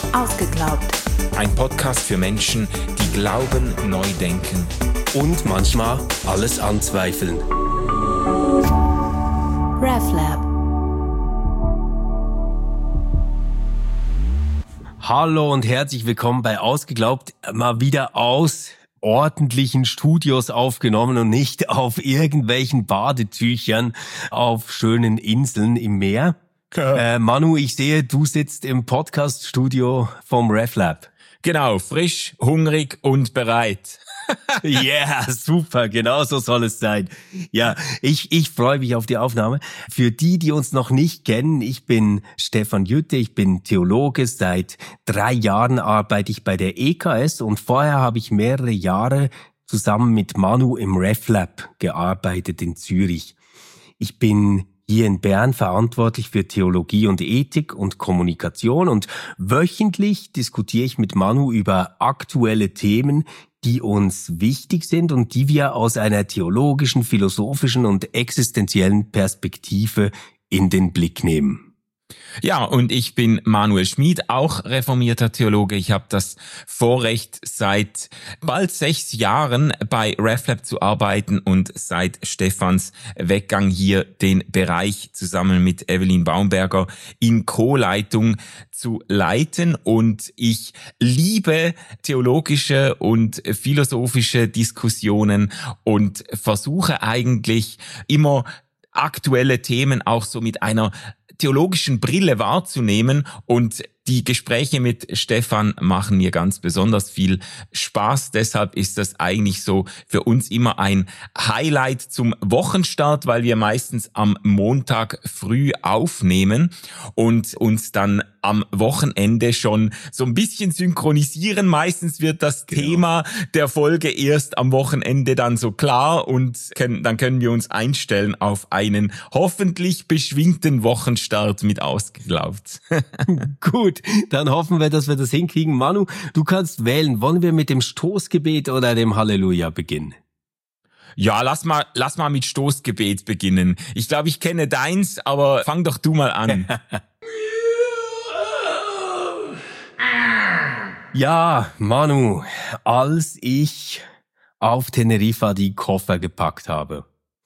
Ausgeglaubt. Ein Podcast für Menschen, die glauben, neu denken und manchmal alles anzweifeln. RefLab. Hallo und herzlich willkommen bei Ausgeglaubt, mal wieder aus ordentlichen Studios aufgenommen und nicht auf irgendwelchen Badetüchern auf schönen Inseln im Meer. Manu, ich sehe, du sitzt im Podcast-Studio vom RefLab. Genau, frisch, hungrig und bereit. Ja, yeah, super, genau so soll es sein. Ja, ich freue mich auf die Aufnahme. Für die uns noch nicht kennen, ich bin Stefan Jütte, ich bin Theologe. Seit 3 Jahren arbeite ich bei der EKS und vorher habe ich mehrere Jahre zusammen mit Manu im RefLab gearbeitet in Zürich. Ich bin hier in Bern verantwortlich für Theologie und Ethik und Kommunikation und wöchentlich diskutiere ich mit Manu über aktuelle Themen, die uns wichtig sind und die wir aus einer theologischen, philosophischen und existenziellen Perspektive in den Blick nehmen. Ja, und ich bin Manuel Schmid, auch reformierter Theologe. Ich habe das Vorrecht, seit bald 6 Jahren bei RefLab zu arbeiten und seit Stefans Weggang hier den Bereich zusammen mit Evelyn Baumberger in Co-Leitung zu leiten. Und ich liebe theologische und philosophische Diskussionen und versuche eigentlich immer aktuelle Themen auch so mit einer theologischen Brille wahrzunehmen, und die Gespräche mit Stefan machen mir ganz besonders viel Spaß. Deshalb ist das eigentlich so für uns immer ein Highlight zum Wochenstart, weil wir meistens am Montag früh aufnehmen und uns dann am Wochenende schon so ein bisschen synchronisieren. Meistens wird das Thema der Folge erst am Wochenende dann so klar und dann können wir uns einstellen auf einen hoffentlich beschwingten Wochenstart mit Ausgeglaubt. Gut, dann hoffen wir, dass wir das hinkriegen. Manu, du kannst wählen. Wollen wir mit dem Stoßgebet oder dem Halleluja beginnen? Ja, lass mal mit Stoßgebet beginnen. Ich glaube, ich kenne deins, aber fang doch du mal an. Ja, Manu, als ich auf Teneriffa die Koffer gepackt habe,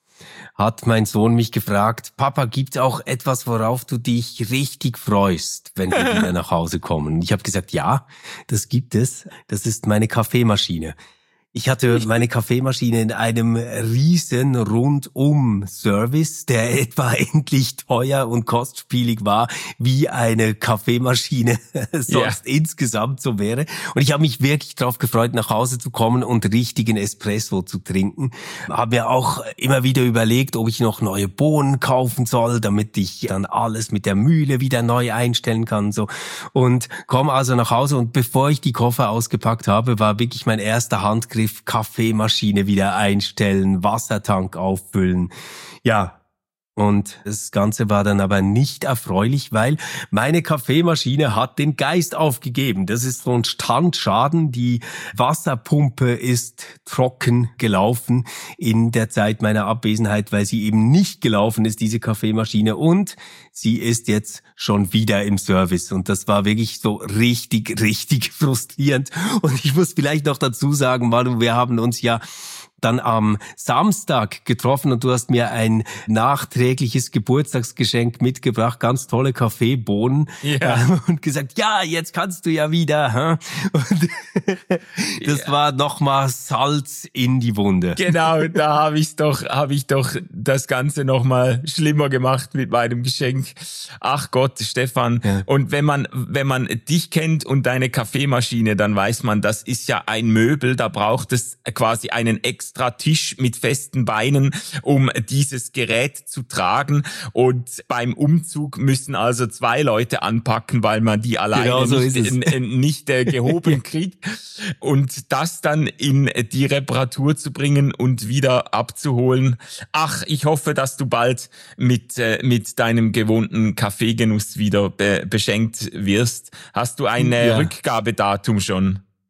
hat mein Sohn mich gefragt: Papa, gibt's auch etwas, worauf du dich richtig freust, wenn wir wieder nach Hause kommen? Und ich habe gesagt, ja, das gibt es. Das ist meine Kaffeemaschine. Ich hatte meine Kaffeemaschine in einem riesen Rundum-Service, der etwa endlich teuer und kostspielig war, wie eine Kaffeemaschine sonst insgesamt so wäre. Und ich habe mich wirklich darauf gefreut, nach Hause zu kommen und richtigen Espresso zu trinken. Habe mir auch immer wieder überlegt, ob ich noch neue Bohnen kaufen soll, damit ich dann alles mit der Mühle wieder neu einstellen kann. So. Und komme also nach Hause, und bevor ich die Koffer ausgepackt habe, war wirklich mein erster Handgriff: Kaffeemaschine wieder einstellen, Wassertank auffüllen. Ja, und das Ganze war dann aber nicht erfreulich, weil meine Kaffeemaschine hat den Geist aufgegeben. Das ist so ein Standschaden. Die Wasserpumpe ist trocken gelaufen in der Zeit meiner Abwesenheit, weil sie eben nicht gelaufen ist, diese Kaffeemaschine. Und sie ist jetzt schon wieder im Service. Und das war wirklich so richtig, richtig frustrierend. Und ich muss vielleicht noch dazu sagen, Manu, wir haben uns ja dann am Samstag getroffen und du hast mir ein nachträgliches Geburtstagsgeschenk mitgebracht, ganz tolle Kaffeebohnen, und gesagt, ja, jetzt kannst du ja wieder. Und das war nochmal Salz in die Wunde. Genau, da habe ich doch das Ganze nochmal schlimmer gemacht mit meinem Geschenk. Ach Gott, Stefan. Ja. Und wenn man dich kennt und deine Kaffeemaschine, dann weiß man, das ist ja ein Möbel, da braucht es quasi einen extra Tisch mit festen Beinen, um dieses Gerät zu tragen, und beim Umzug müssen also 2 Leute anpacken, weil man die alleine genau so nicht gehoben kriegt, und das dann in die Reparatur zu bringen und wieder abzuholen. Ach, ich hoffe, dass du bald mit deinem gewohnten Kaffeegenuss wieder beschenkt wirst. Hast du ein Rückgabedatum schon?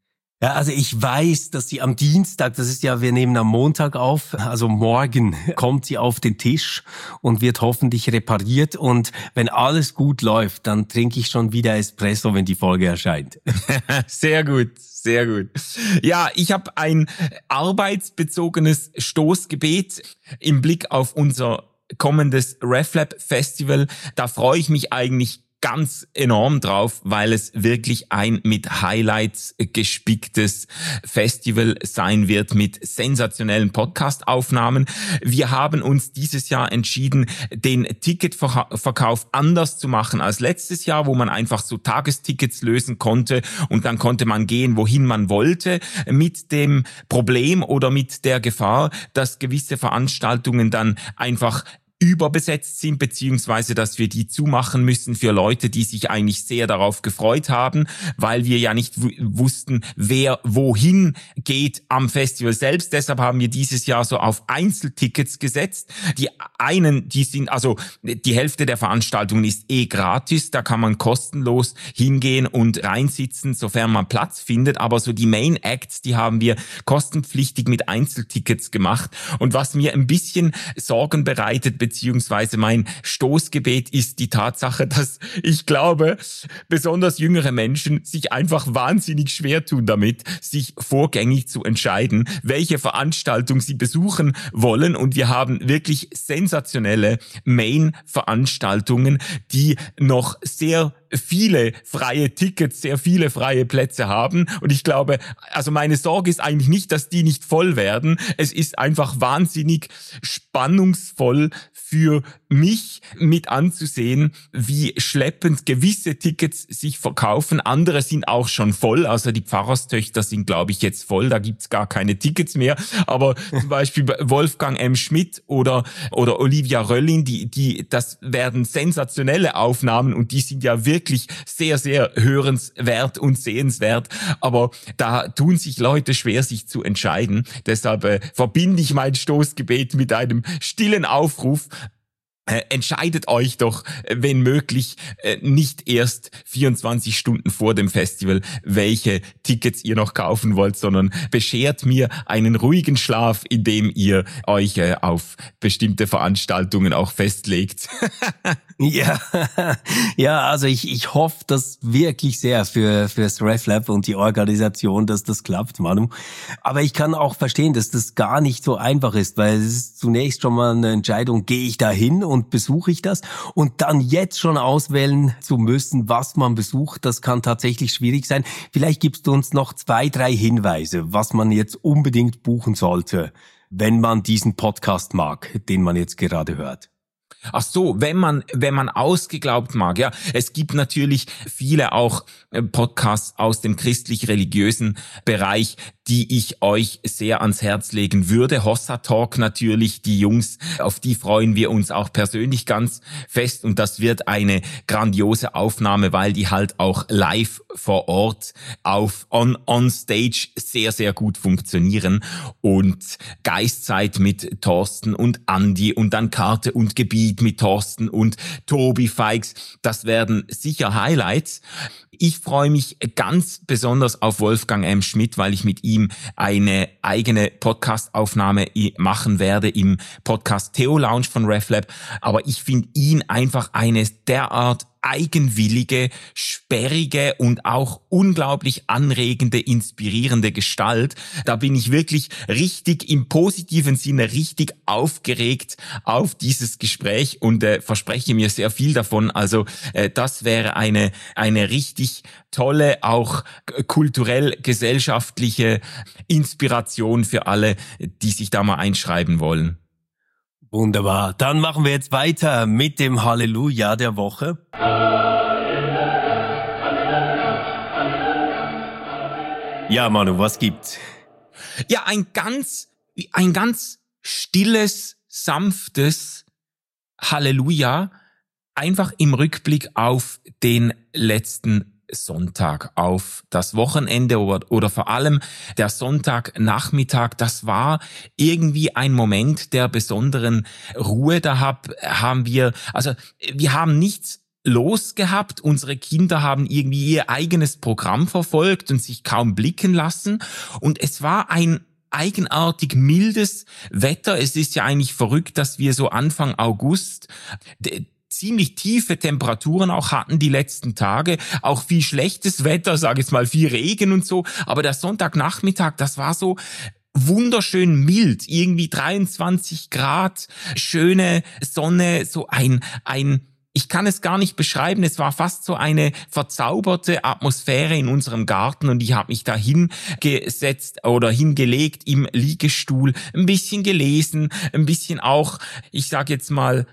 Ja, also ich weiß, dass sie am Dienstag, das ist ja, wir nehmen am Montag auf, also morgen kommt sie auf den Tisch und wird hoffentlich repariert. Und wenn alles gut läuft, dann trinke ich schon wieder Espresso, wenn die Folge erscheint. Sehr gut. Sehr gut. Ja, ich habe ein arbeitsbezogenes Stoßgebet im Blick auf unser kommendes RefLab Festival. Da freue ich mich eigentlich ganz enorm drauf, weil es wirklich ein mit Highlights gespicktes Festival sein wird mit sensationellen Podcast-Aufnahmen. Wir haben uns dieses Jahr entschieden, den Ticketverkauf anders zu machen als letztes Jahr, wo man einfach so Tagestickets lösen konnte und dann konnte man gehen, wohin man wollte, mit dem Problem oder mit der Gefahr, dass gewisse Veranstaltungen dann einfach überbesetzt sind, beziehungsweise dass wir die zumachen müssen für Leute, die sich eigentlich sehr darauf gefreut haben, weil wir ja nicht wussten, wer wohin geht am Festival selbst. Deshalb haben wir dieses Jahr so auf Einzeltickets gesetzt. Die sind, also die Hälfte der Veranstaltungen ist gratis, da kann man kostenlos hingehen und reinsitzen, sofern man Platz findet, aber so die Main Acts, die haben wir kostenpflichtig mit Einzeltickets gemacht. Und was mir ein bisschen Sorgen bereitet, beziehungsweise mein Stoßgebet ist die Tatsache, dass ich glaube, besonders jüngere Menschen sich einfach wahnsinnig schwer tun damit, sich vorgängig zu entscheiden, welche Veranstaltung sie besuchen wollen. Und wir haben wirklich sensationelle Main-Veranstaltungen, die noch sehr viele freie Tickets, sehr viele freie Plätze haben. Und ich glaube, also meine Sorge ist eigentlich nicht, dass die nicht voll werden. Es ist einfach wahnsinnig spannungsvoll für mich mit anzusehen, wie schleppend gewisse Tickets sich verkaufen. Andere sind auch schon voll. Also die Pfarrerstöchter sind, glaube ich, jetzt voll. Da gibt's gar keine Tickets mehr. Aber zum Beispiel Wolfgang M. Schmidt oder Olivia Röllin, das werden sensationelle Aufnahmen und die sind ja wirklich sehr, sehr hörenswert und sehenswert. Aber da tun sich Leute schwer, sich zu entscheiden. Deshalb verbinde ich mein Stoßgebet mit einem stillen Aufruf. Entscheidet euch doch, wenn möglich, nicht erst 24 Stunden vor dem Festival, welche Tickets ihr noch kaufen wollt, sondern beschert mir einen ruhigen Schlaf, indem ihr euch auf bestimmte Veranstaltungen auch festlegt. Ja, also ich hoffe das wirklich sehr fürs RefLab und die Organisation, dass das klappt, Manu. Aber ich kann auch verstehen, dass das gar nicht so einfach ist, weil es ist zunächst schon mal eine Entscheidung, gehe ich da hin und besuche ich das? Und dann jetzt schon auswählen zu müssen, was man besucht, das kann tatsächlich schwierig sein. Vielleicht gibst du uns noch 2, 3 Hinweise, was man jetzt unbedingt buchen sollte, wenn man diesen Podcast mag, den man jetzt gerade hört. Ach so, wenn man ausgeglaubt mag, ja. Es gibt natürlich viele auch Podcasts aus dem christlich-religiösen Bereich, die ich euch sehr ans Herz legen würde. Hossa Talk natürlich, die Jungs, auf die freuen wir uns auch persönlich ganz fest und das wird eine grandiose Aufnahme, weil die halt auch live vor Ort on stage sehr, sehr gut funktionieren und Geistzeit mit Thorsten und Andi und dann Karte und Gebiet mit Thorsten und Tobi Feix, das werden sicher Highlights. Ich freue mich ganz besonders auf Wolfgang M. Schmidt, weil ich mit ihm eine eigene Podcast-Aufnahme machen werde im Podcast Theo Lounge von RefLab. Aber ich finde ihn einfach eine derart eigenwillige, sperrige und auch unglaublich anregende, inspirierende Gestalt. Da bin ich wirklich richtig im positiven Sinne richtig aufgeregt auf dieses Gespräch und verspreche mir sehr viel davon. Also das wäre eine richtig tolle, auch kulturell gesellschaftliche Inspiration für alle, die sich da mal einschreiben wollen. Wunderbar. Dann machen wir jetzt weiter mit dem Halleluja der Woche. Ja, Manu, was gibt's? Ja, ein ganz stilles, sanftes Halleluja, einfach im Rückblick auf den letzten Sonntag, auf das Wochenende oder vor allem der Sonntagnachmittag. Das war irgendwie ein Moment der besonderen Ruhe. Wir haben nichts los gehabt. Unsere Kinder haben irgendwie ihr eigenes Programm verfolgt und sich kaum blicken lassen. Und es war ein eigenartig mildes Wetter. Es ist ja eigentlich verrückt, dass wir so Anfang August ziemlich tiefe Temperaturen auch hatten die letzten Tage. Auch viel schlechtes Wetter, sage ich jetzt mal, viel Regen und so. Aber der Sonntagnachmittag, das war so wunderschön mild, irgendwie 23 Grad, schöne Sonne, so ein ich kann es gar nicht beschreiben, es war fast so eine verzauberte Atmosphäre in unserem Garten und ich habe mich da hingesetzt oder hingelegt im Liegestuhl, ein bisschen gelesen, ein bisschen auch, ich sage jetzt mal,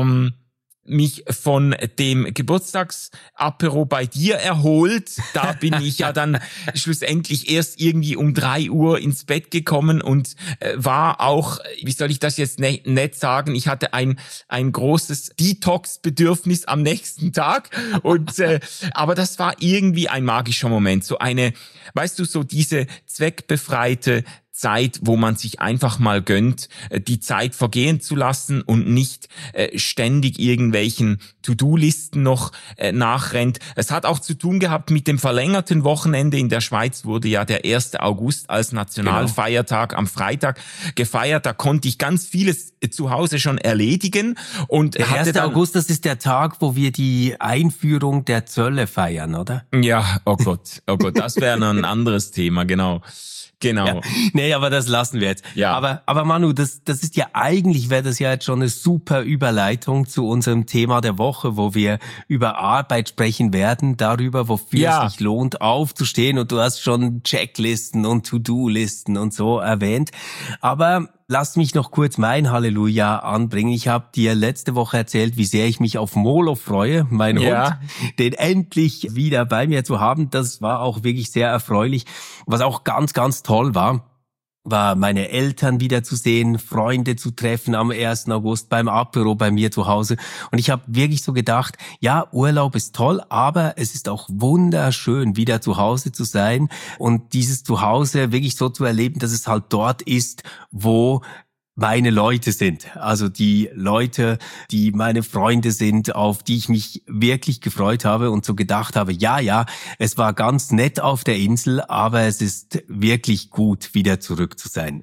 mich von dem Geburtstagsapero bei dir erholt. Da bin ich ja dann schlussendlich erst irgendwie um 3 Uhr ins Bett gekommen und war auch, wie soll ich das jetzt nett sagen, ich hatte ein großes Detox-Bedürfnis am nächsten Tag und aber das war irgendwie ein magischer Moment, so eine, weißt du, so diese zweckbefreite Zeit, wo man sich einfach mal gönnt, die Zeit vergehen zu lassen und nicht ständig irgendwelchen To-Do-Listen noch nachrennt. Es hat auch zu tun gehabt mit dem verlängerten Wochenende. In der Schweiz wurde ja der 1. August als Nationalfeiertag am Freitag gefeiert. Da konnte ich ganz vieles zu Hause schon erledigen. Und der 1. August, das ist der Tag, wo wir die Einführung der Zölle feiern, oder? Ja, oh Gott, das wäre noch ein anderes Thema, genau. Ja, nee, aber das lassen wir jetzt. Ja. Aber Manu, das ist ja eigentlich, wäre das ja jetzt schon eine super Überleitung zu unserem Thema der Woche, wo wir über Arbeit sprechen werden, darüber, wofür es sich lohnt, aufzustehen. Und du hast schon Checklisten und To-Do-Listen und so erwähnt. Aber lass mich noch kurz mein Halleluja anbringen. Ich habe dir letzte Woche erzählt, wie sehr ich mich auf Molo freue, mein Hund, den endlich wieder bei mir zu haben. Das war auch wirklich sehr erfreulich. Was auch ganz, ganz toll war meine Eltern wiederzusehen, Freunde zu treffen am 1. August beim Apero bei mir zu Hause. Und ich habe wirklich so gedacht, ja, Urlaub ist toll, aber es ist auch wunderschön, wieder zu Hause zu sein und dieses Zuhause wirklich so zu erleben, dass es halt dort ist, wo meine Leute sind. Also die Leute, die meine Freunde sind, auf die ich mich wirklich gefreut habe und so gedacht habe, ja, es war ganz nett auf der Insel, aber es ist wirklich gut, wieder zurück zu sein.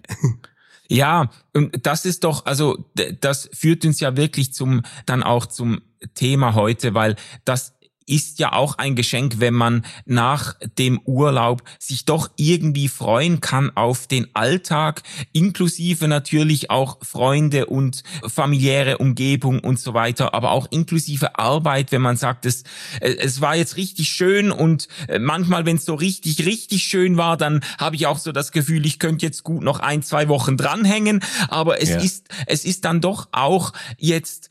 Ja, und das ist doch, also das führt uns ja wirklich dann auch zum Thema heute, weil das ist ja auch ein Geschenk, wenn man nach dem Urlaub sich doch irgendwie freuen kann auf den Alltag, inklusive natürlich auch Freunde und familiäre Umgebung und so weiter, aber auch inklusive Arbeit, wenn man sagt, es war jetzt richtig schön und manchmal, wenn es so richtig, richtig schön war, dann habe ich auch so das Gefühl, ich könnte jetzt gut noch 1-2 Wochen dranhängen, aber es ist dann doch auch jetzt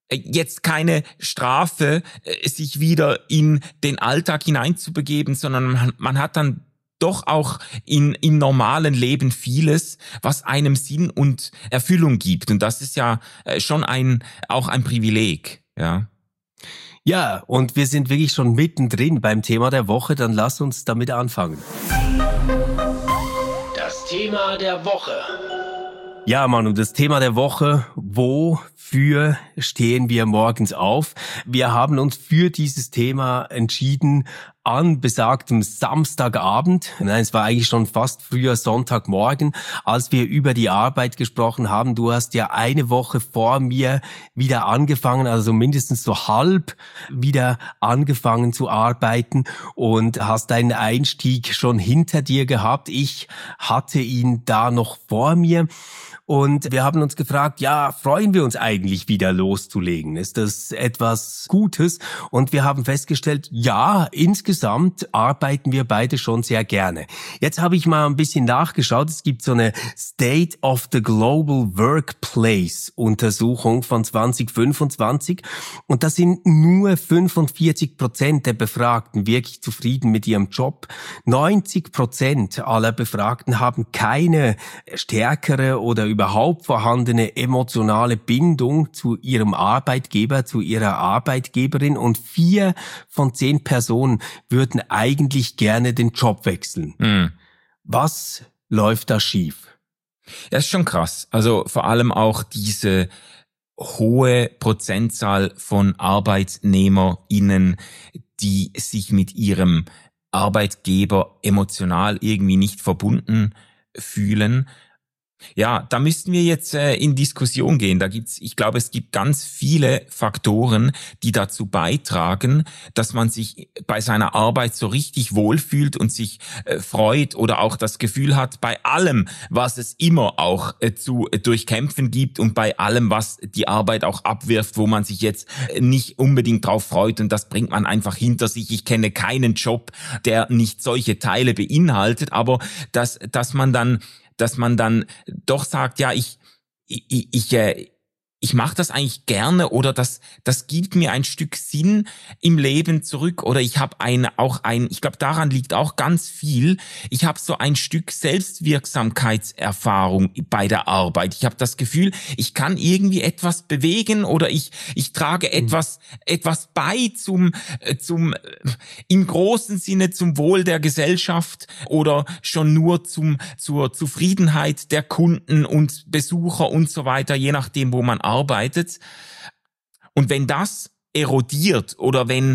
keine Strafe, sich wieder in den Alltag hineinzubegeben, sondern man hat dann doch auch im normalen Leben vieles, was einem Sinn und Erfüllung gibt. Und das ist ja schon auch ein Privileg, ja. Ja, und wir sind wirklich schon mittendrin beim Thema der Woche, dann lass uns damit anfangen. Das Thema der Woche. Ja, Manu, das Thema der Woche, wofür stehen wir morgens auf? Wir haben uns für dieses Thema entschieden an besagtem Samstagabend. Nein, es war eigentlich schon fast früher Sonntagmorgen, als wir über die Arbeit gesprochen haben. Du hast ja eine Woche vor mir wieder angefangen, also mindestens so halb wieder angefangen zu arbeiten und hast deinen Einstieg schon hinter dir gehabt. Ich hatte ihn da noch vor mir. Und wir haben uns gefragt, ja, freuen wir uns eigentlich wieder loszulegen? Ist das etwas Gutes? Und wir haben festgestellt, ja, insgesamt arbeiten wir beide schon sehr gerne. Jetzt habe ich mal ein bisschen nachgeschaut. Es gibt so eine State of the Global Workplace Untersuchung von 2025. Und da sind nur 45% der Befragten wirklich zufrieden mit ihrem Job. 90% aller Befragten haben keine stärkere oder überhaupt vorhandene emotionale Bindung zu ihrem Arbeitgeber, zu ihrer Arbeitgeberin und 4 von 10 Personen würden eigentlich gerne den Job wechseln. Was läuft da schief? Das ist schon krass. Also vor allem auch diese hohe Prozentzahl von ArbeitnehmerInnen, die sich mit ihrem Arbeitgeber emotional irgendwie nicht verbunden fühlen. Ja, da müssten wir jetzt in Diskussion gehen. Ich glaube, es gibt ganz viele Faktoren, die dazu beitragen, dass man sich bei seiner Arbeit so richtig wohlfühlt und sich freut oder auch das Gefühl hat, bei allem, was es immer auch zu durchkämpfen gibt und bei allem, was die Arbeit auch abwirft, wo man sich jetzt nicht unbedingt drauf freut, und das bringt man einfach hinter sich. Ich kenne keinen Job, der nicht solche Teile beinhaltet, aber dass man dann doch sagt, ja, ich mache das eigentlich gerne, oder das gibt mir ein Stück Sinn im Leben zurück, oder ich habe ich glaube, daran liegt auch ganz viel. Ich habe so ein Stück Selbstwirksamkeitserfahrung bei der Arbeit. Ich habe das Gefühl, ich kann irgendwie etwas bewegen, oder ich trage etwas bei zum im großen Sinne zum Wohl der Gesellschaft, oder schon nur zur Zufriedenheit der Kunden und Besucher und so weiter, je nachdem, wo man arbeitet. Und wenn das erodiert, oder wenn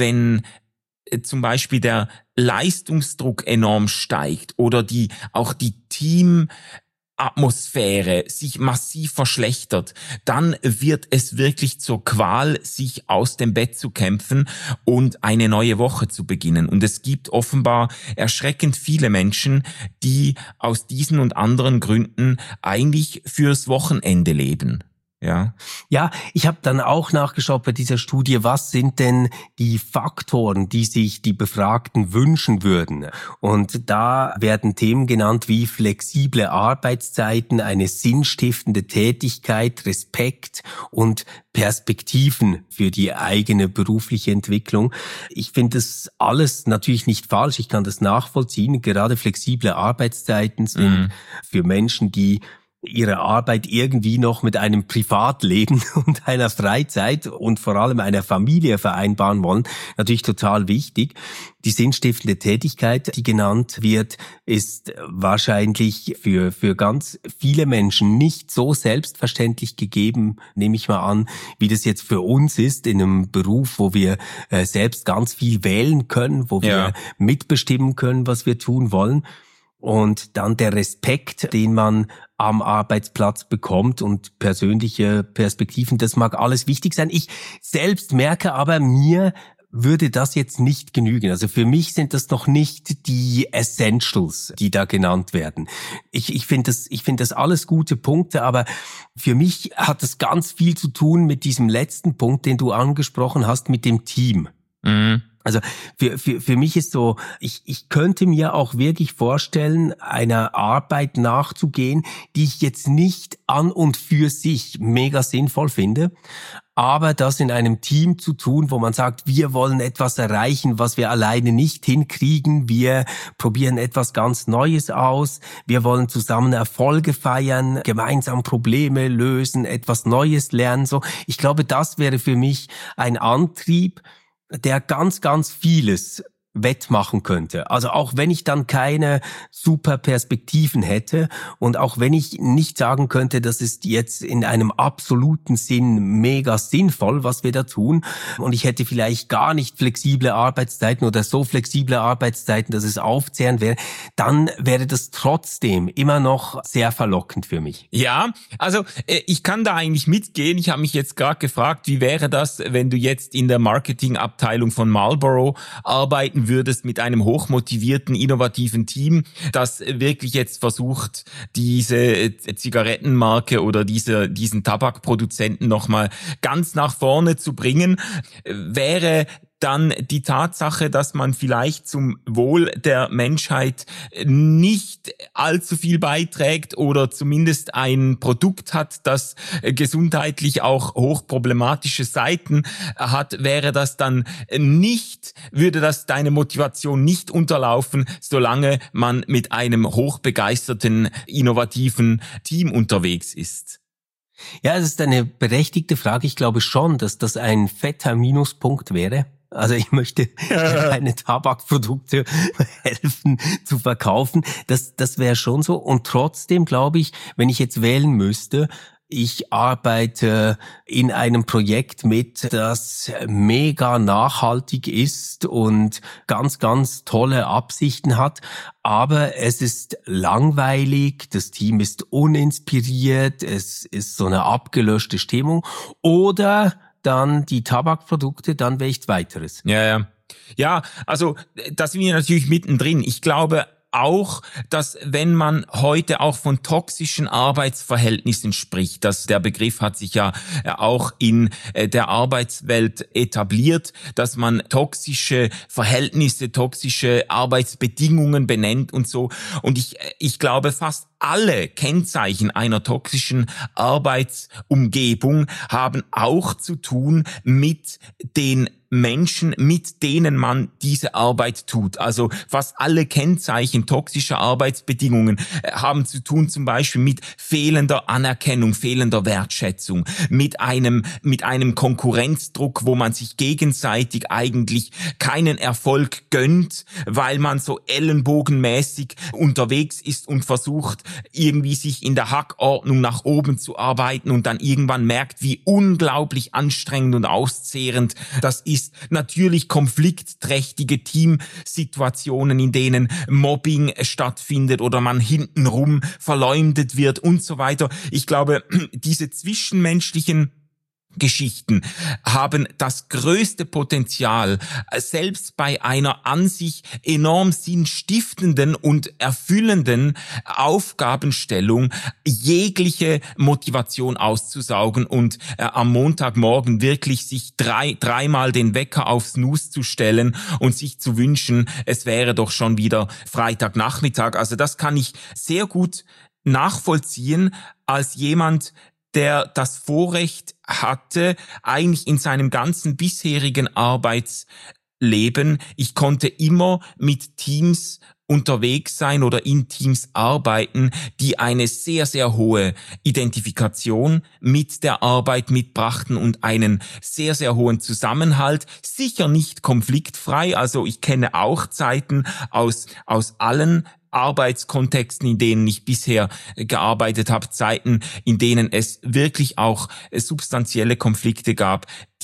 zum Beispiel der Leistungsdruck enorm steigt, oder auch die Teamatmosphäre sich massiv verschlechtert, dann wird es wirklich zur Qual, sich aus dem Bett zu kämpfen und eine neue Woche zu beginnen. Und es gibt offenbar erschreckend viele Menschen, die aus diesen und anderen Gründen eigentlich fürs Wochenende leben. Ja, ich habe dann auch nachgeschaut bei dieser Studie, was sind denn die Faktoren, die sich die Befragten wünschen würden. Und da werden Themen genannt wie flexible Arbeitszeiten, eine sinnstiftende Tätigkeit, Respekt und Perspektiven für die eigene berufliche Entwicklung. Ich finde das alles natürlich nicht falsch, ich kann das nachvollziehen. Gerade flexible Arbeitszeiten sind für Menschen, die ihre Arbeit irgendwie noch mit einem Privatleben und einer Freizeit und vor allem einer Familie vereinbaren wollen, natürlich total wichtig. Die sinnstiftende Tätigkeit, die genannt wird, ist wahrscheinlich für ganz viele Menschen nicht so selbstverständlich gegeben, nehme ich mal an, wie das jetzt für uns ist, in einem Beruf, wo wir selbst ganz viel wählen können, wo wir mitbestimmen können, was wir tun wollen. Und dann der Respekt, den man am Arbeitsplatz bekommt, und persönliche Perspektiven, das mag alles wichtig sein. Ich selbst merke aber, mir würde das jetzt nicht genügen. Also für mich sind das noch nicht die Essentials, die da genannt werden. Ich finde das alles gute Punkte, aber für mich hat das ganz viel zu tun mit diesem letzten Punkt, den du angesprochen hast, mit dem Team. Also für mich ist so, ich könnte mir auch wirklich vorstellen, einer Arbeit nachzugehen, die ich jetzt nicht an und für sich mega sinnvoll finde, aber das in einem Team zu tun, wo man sagt, wir wollen etwas erreichen, was wir alleine nicht hinkriegen, wir probieren etwas ganz Neues aus, wir wollen zusammen Erfolge feiern, gemeinsam Probleme lösen, etwas Neues lernen. So, ich glaube, das wäre für mich ein Antrieb, der ganz, ganz vieles wettmachen könnte. Also auch wenn ich dann keine super Perspektiven hätte und auch wenn ich nicht sagen könnte, das ist jetzt in einem absoluten Sinn mega sinnvoll, was wir da tun, und ich hätte vielleicht gar nicht flexible Arbeitszeiten oder so flexible Arbeitszeiten, dass es aufzehrend wäre, dann wäre das trotzdem immer noch sehr verlockend für mich. Ja, also ich kann da eigentlich mitgehen. Ich habe mich jetzt gerade gefragt, wie wäre das, wenn du jetzt in der Marketingabteilung von Marlboro arbeiten würdest mit einem hochmotivierten, innovativen Team, das wirklich jetzt versucht, diese Zigarettenmarke oder diesen Tabakproduzenten nochmal ganz nach vorne zu bringen, wäre dann die Tatsache, dass man vielleicht zum Wohl der Menschheit nicht allzu viel beiträgt oder zumindest ein Produkt hat, das gesundheitlich auch hochproblematische Seiten hat, würde das deine Motivation nicht unterlaufen, solange man mit einem hochbegeisterten, innovativen Team unterwegs ist. Ja, es ist eine berechtigte Frage. Ich glaube schon, dass das ein fetter Minuspunkt wäre. Also ich möchte keine Tabakprodukte helfen zu verkaufen. Das wäre schon so. Und trotzdem glaube ich, wenn ich jetzt wählen müsste, ich arbeite in einem Projekt mit, das mega nachhaltig ist und ganz, ganz tolle Absichten hat. Aber es ist langweilig, das Team ist uninspiriert, es ist so eine abgelöschte Stimmung. Oder dann die Tabakprodukte, dann wäre ich weiteres. Ja. Ja, also da sind wir natürlich mittendrin. Ich glaube auch, dass wenn man heute auch von toxischen Arbeitsverhältnissen spricht, dass der Begriff hat sich ja auch in der Arbeitswelt etabliert, dass man toxische Verhältnisse, toxische Arbeitsbedingungen benennt und so. Und ich glaube, fast alle Kennzeichen einer toxischen Arbeitsumgebung haben auch zu tun mit den Menschen, mit denen man diese Arbeit tut. Also fast alle Kennzeichen toxischer Arbeitsbedingungen haben zu tun zum Beispiel mit fehlender Anerkennung, fehlender Wertschätzung, mit einem Konkurrenzdruck, wo man sich gegenseitig eigentlich keinen Erfolg gönnt, weil man so ellenbogenmäßig unterwegs ist und versucht, irgendwie sich in der Hackordnung nach oben zu arbeiten und dann irgendwann merkt, wie unglaublich anstrengend und auszehrend das ist. Natürlich konfliktträchtige Teamsituationen, in denen Mobbing stattfindet oder man hintenrum verleumdet wird und so weiter. Ich glaube, diese zwischenmenschlichen Geschichten haben das größte Potenzial, selbst bei einer an sich enorm sinnstiftenden und erfüllenden Aufgabenstellung jegliche Motivation auszusaugen und am Montagmorgen wirklich sich dreimal den Wecker auf Snooze zu stellen und sich zu wünschen, es wäre doch schon wieder Freitagnachmittag. Also das kann ich sehr gut nachvollziehen als jemand, der das Vorrecht hatte, eigentlich in seinem ganzen bisherigen Arbeitsleben, ich konnte immer mit Teams unterwegs sein oder in Teams arbeiten, die eine sehr, sehr hohe Identifikation mit der Arbeit mitbrachten und einen sehr, sehr hohen Zusammenhalt, sicher nicht konfliktfrei. Also ich kenne auch Zeiten aus allen Arbeitskontexten, in denen ich bisher gearbeitet habe, Zeiten, in denen es wirklich auch substanzielle Konflikte gab,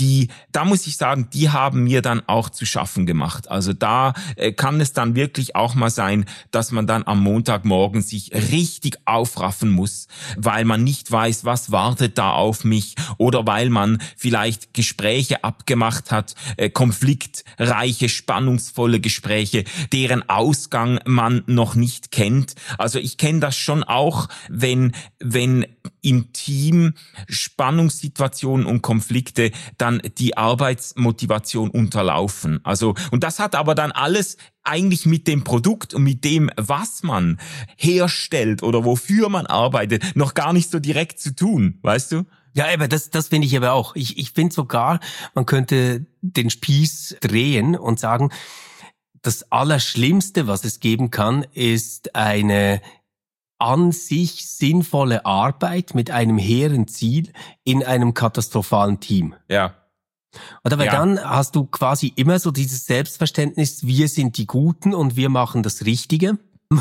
da muss ich sagen, die haben mir dann auch zu schaffen gemacht. Also da kann es dann wirklich auch mal sein, dass man dann am Montagmorgen sich richtig aufraffen muss, weil man nicht weiß, was wartet da auf mich oder weil man vielleicht Gespräche abgemacht hat, konfliktreiche, spannungsvolle Gespräche, deren Ausgang man noch nicht kennt. Also ich kenne das schon auch, wenn im Team Spannungssituationen und Konflikte dann die Arbeitsmotivation unterlaufen. Also, und das hat aber dann alles eigentlich mit dem Produkt und mit dem, was man herstellt oder wofür man arbeitet, noch gar nicht so direkt zu tun, weißt du? Ja, aber das finde ich aber auch. Ich finde sogar, man könnte den Spieß drehen und sagen, das Allerschlimmste, was es geben kann, ist eine an sich sinnvolle Arbeit mit einem hehren Ziel in einem katastrophalen Team. Ja. Oder weil dann hast du quasi immer so dieses Selbstverständnis, wir sind die Guten und wir machen das Richtige.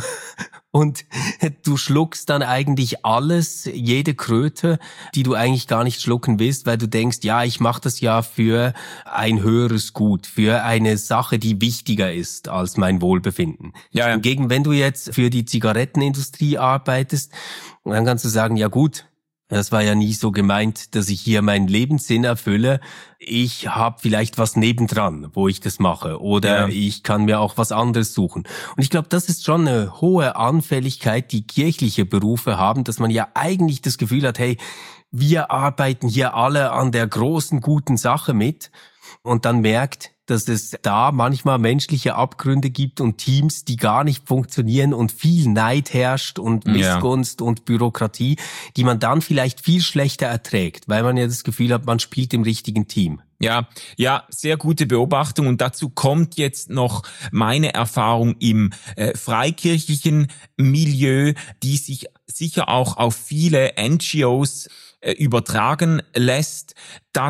Und du schluckst dann eigentlich alles, jede Kröte, die du eigentlich gar nicht schlucken willst, weil du denkst, ja, ich mache das ja für ein höheres Gut, für eine Sache, die wichtiger ist als mein Wohlbefinden. Ja. Hingegen, wenn du jetzt für die Zigarettenindustrie arbeitest, dann kannst du sagen, ja gut, das war ja nie so gemeint, dass ich hier meinen Lebenssinn erfülle. Ich habe vielleicht was nebendran, wo ich das mache. Oder ich kann mir auch was anderes suchen. Und ich glaube, das ist schon eine hohe Anfälligkeit, die kirchliche Berufe haben, dass man ja eigentlich das Gefühl hat, hey, wir arbeiten hier alle an der großen, guten Sache mit. Und dann merkt, dass es da manchmal menschliche Abgründe gibt und Teams, die gar nicht funktionieren und viel Neid herrscht und Missgunst und Bürokratie, die man dann vielleicht viel schlechter erträgt, weil man ja das Gefühl hat, man spielt im richtigen Team. Ja, sehr gute Beobachtung und dazu kommt jetzt noch meine Erfahrung im freikirchlichen Milieu, die sich sicher auch auf viele NGOs übertragen lässt, dass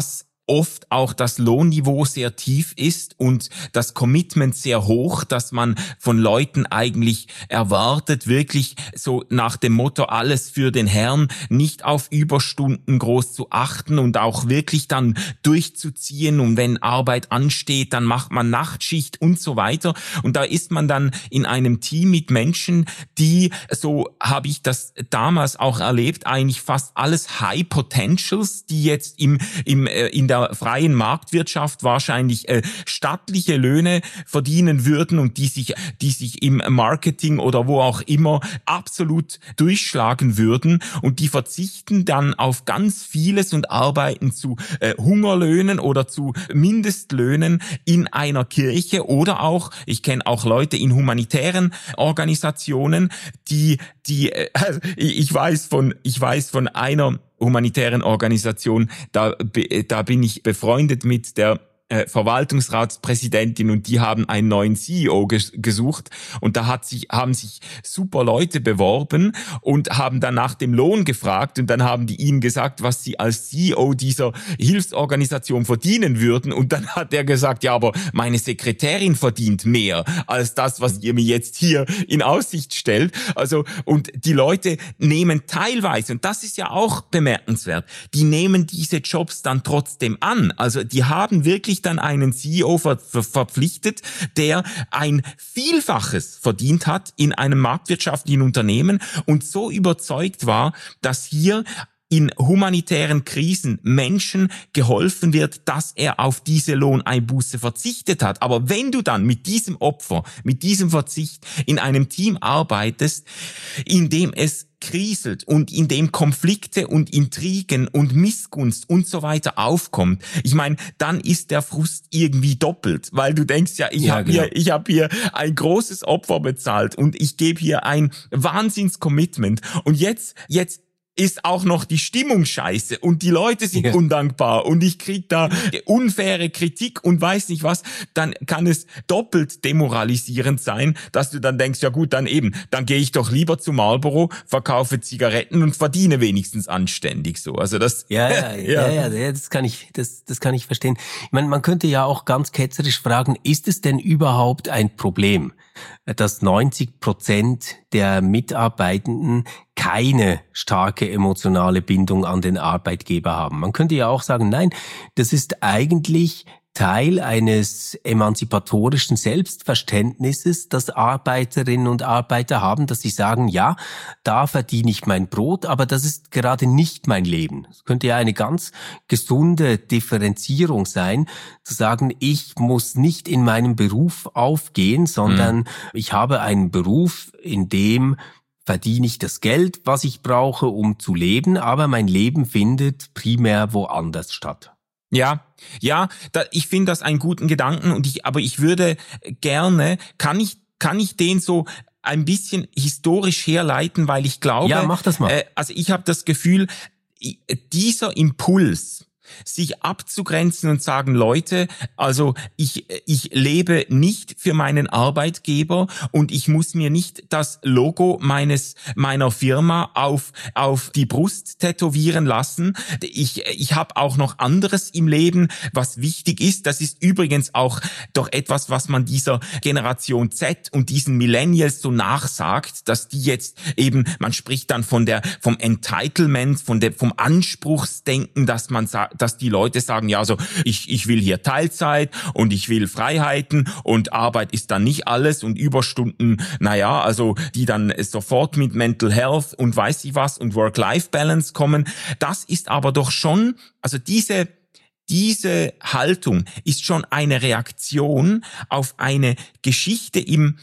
oft auch das Lohnniveau sehr tief ist und das Commitment sehr hoch, dass man von Leuten eigentlich erwartet, wirklich so nach dem Motto alles für den Herrn, nicht auf Überstunden groß zu achten und auch wirklich dann durchzuziehen, und wenn Arbeit ansteht, dann macht man Nachtschicht und so weiter. Und da ist man dann in einem Team mit Menschen, die, so habe ich das damals auch erlebt, eigentlich fast alles High Potentials, die jetzt in der freien Marktwirtschaft wahrscheinlich stattliche Löhne verdienen würden und die sich im Marketing oder wo auch immer absolut durchschlagen würden, und die verzichten dann auf ganz vieles und arbeiten zu Hungerlöhnen oder zu Mindestlöhnen in einer Kirche, oder auch, ich kenne auch Leute in humanitären Organisationen, ich weiß von einer humanitären Organisation, da bin ich befreundet mit der Verwaltungsratspräsidentin, und die haben einen neuen CEO gesucht, und da haben sich super Leute beworben und haben dann nach dem Lohn gefragt, und dann haben die ihnen gesagt, was sie als CEO dieser Hilfsorganisation verdienen würden, und dann hat er gesagt, ja, aber meine Sekretärin verdient mehr als das, was ihr mir jetzt hier in Aussicht stellt. Also, und die Leute nehmen teilweise, und das ist ja auch bemerkenswert, die nehmen diese Jobs dann trotzdem an. Also die haben wirklich dann einen CEO verpflichtet, der ein Vielfaches verdient hat in einem marktwirtschaftlichen Unternehmen und so überzeugt war, dass hier in humanitären Krisen Menschen geholfen wird, dass er auf diese Lohneinbuße verzichtet hat. Aber wenn du dann mit diesem Opfer, mit diesem Verzicht in einem Team arbeitest, in dem es kriselt und in dem Konflikte und Intrigen und Missgunst und so weiter aufkommt, ich meine, dann ist der Frust irgendwie doppelt, weil du denkst ja, ich habe hier ein großes Opfer bezahlt und ich gebe hier ein Wahnsinns-Commitment, und jetzt ist auch noch die Stimmung scheiße und die Leute sind undankbar und ich krieg da unfaire Kritik und weiß nicht was, dann kann es doppelt demoralisierend sein, dass du dann denkst, ja gut, dann gehe ich doch lieber zu Marlboro, verkaufe Zigaretten und verdiene wenigstens anständig so. Also das das kann ich verstehen. Ich meine, man könnte ja auch ganz ketzerisch fragen, ist es denn überhaupt ein Problem, dass 90% der Mitarbeitenden keine starke emotionale Bindung an den Arbeitgeber haben? Man könnte ja auch sagen, nein, das ist eigentlich Teil eines emanzipatorischen Selbstverständnisses, das Arbeiterinnen und Arbeiter haben, dass sie sagen, ja, da verdiene ich mein Brot, aber das ist gerade nicht mein Leben. Es könnte ja eine ganz gesunde Differenzierung sein, zu sagen, ich muss nicht in meinem Beruf aufgehen, sondern ich habe einen Beruf, in dem verdiene ich das Geld, was ich brauche, um zu leben, aber mein Leben findet primär woanders statt. Ja, ich finde das einen guten Gedanken, aber ich würde gerne, kann ich den so ein bisschen historisch herleiten, weil ich glaube, ja, mach das mal. Also ich habe das Gefühl, dieser Impuls, sich abzugrenzen und sagen, Leute, also ich lebe nicht für meinen Arbeitgeber und ich muss mir nicht das Logo meiner Firma auf die Brust tätowieren lassen. Ich habe auch noch anderes im Leben, was wichtig ist. Das ist übrigens auch doch etwas, was man dieser Generation Z und diesen Millennials so nachsagt, dass die jetzt eben, man spricht dann vom Entitlement, vom Anspruchsdenken, dass die Leute sagen, ja, also ich will hier Teilzeit und ich will Freiheiten und Arbeit ist dann nicht alles und Überstunden, naja, also die dann sofort mit Mental Health und weiß ich was und Work-Life-Balance kommen. Das ist aber doch schon, also diese Haltung ist schon eine Reaktion auf eine Geschichte im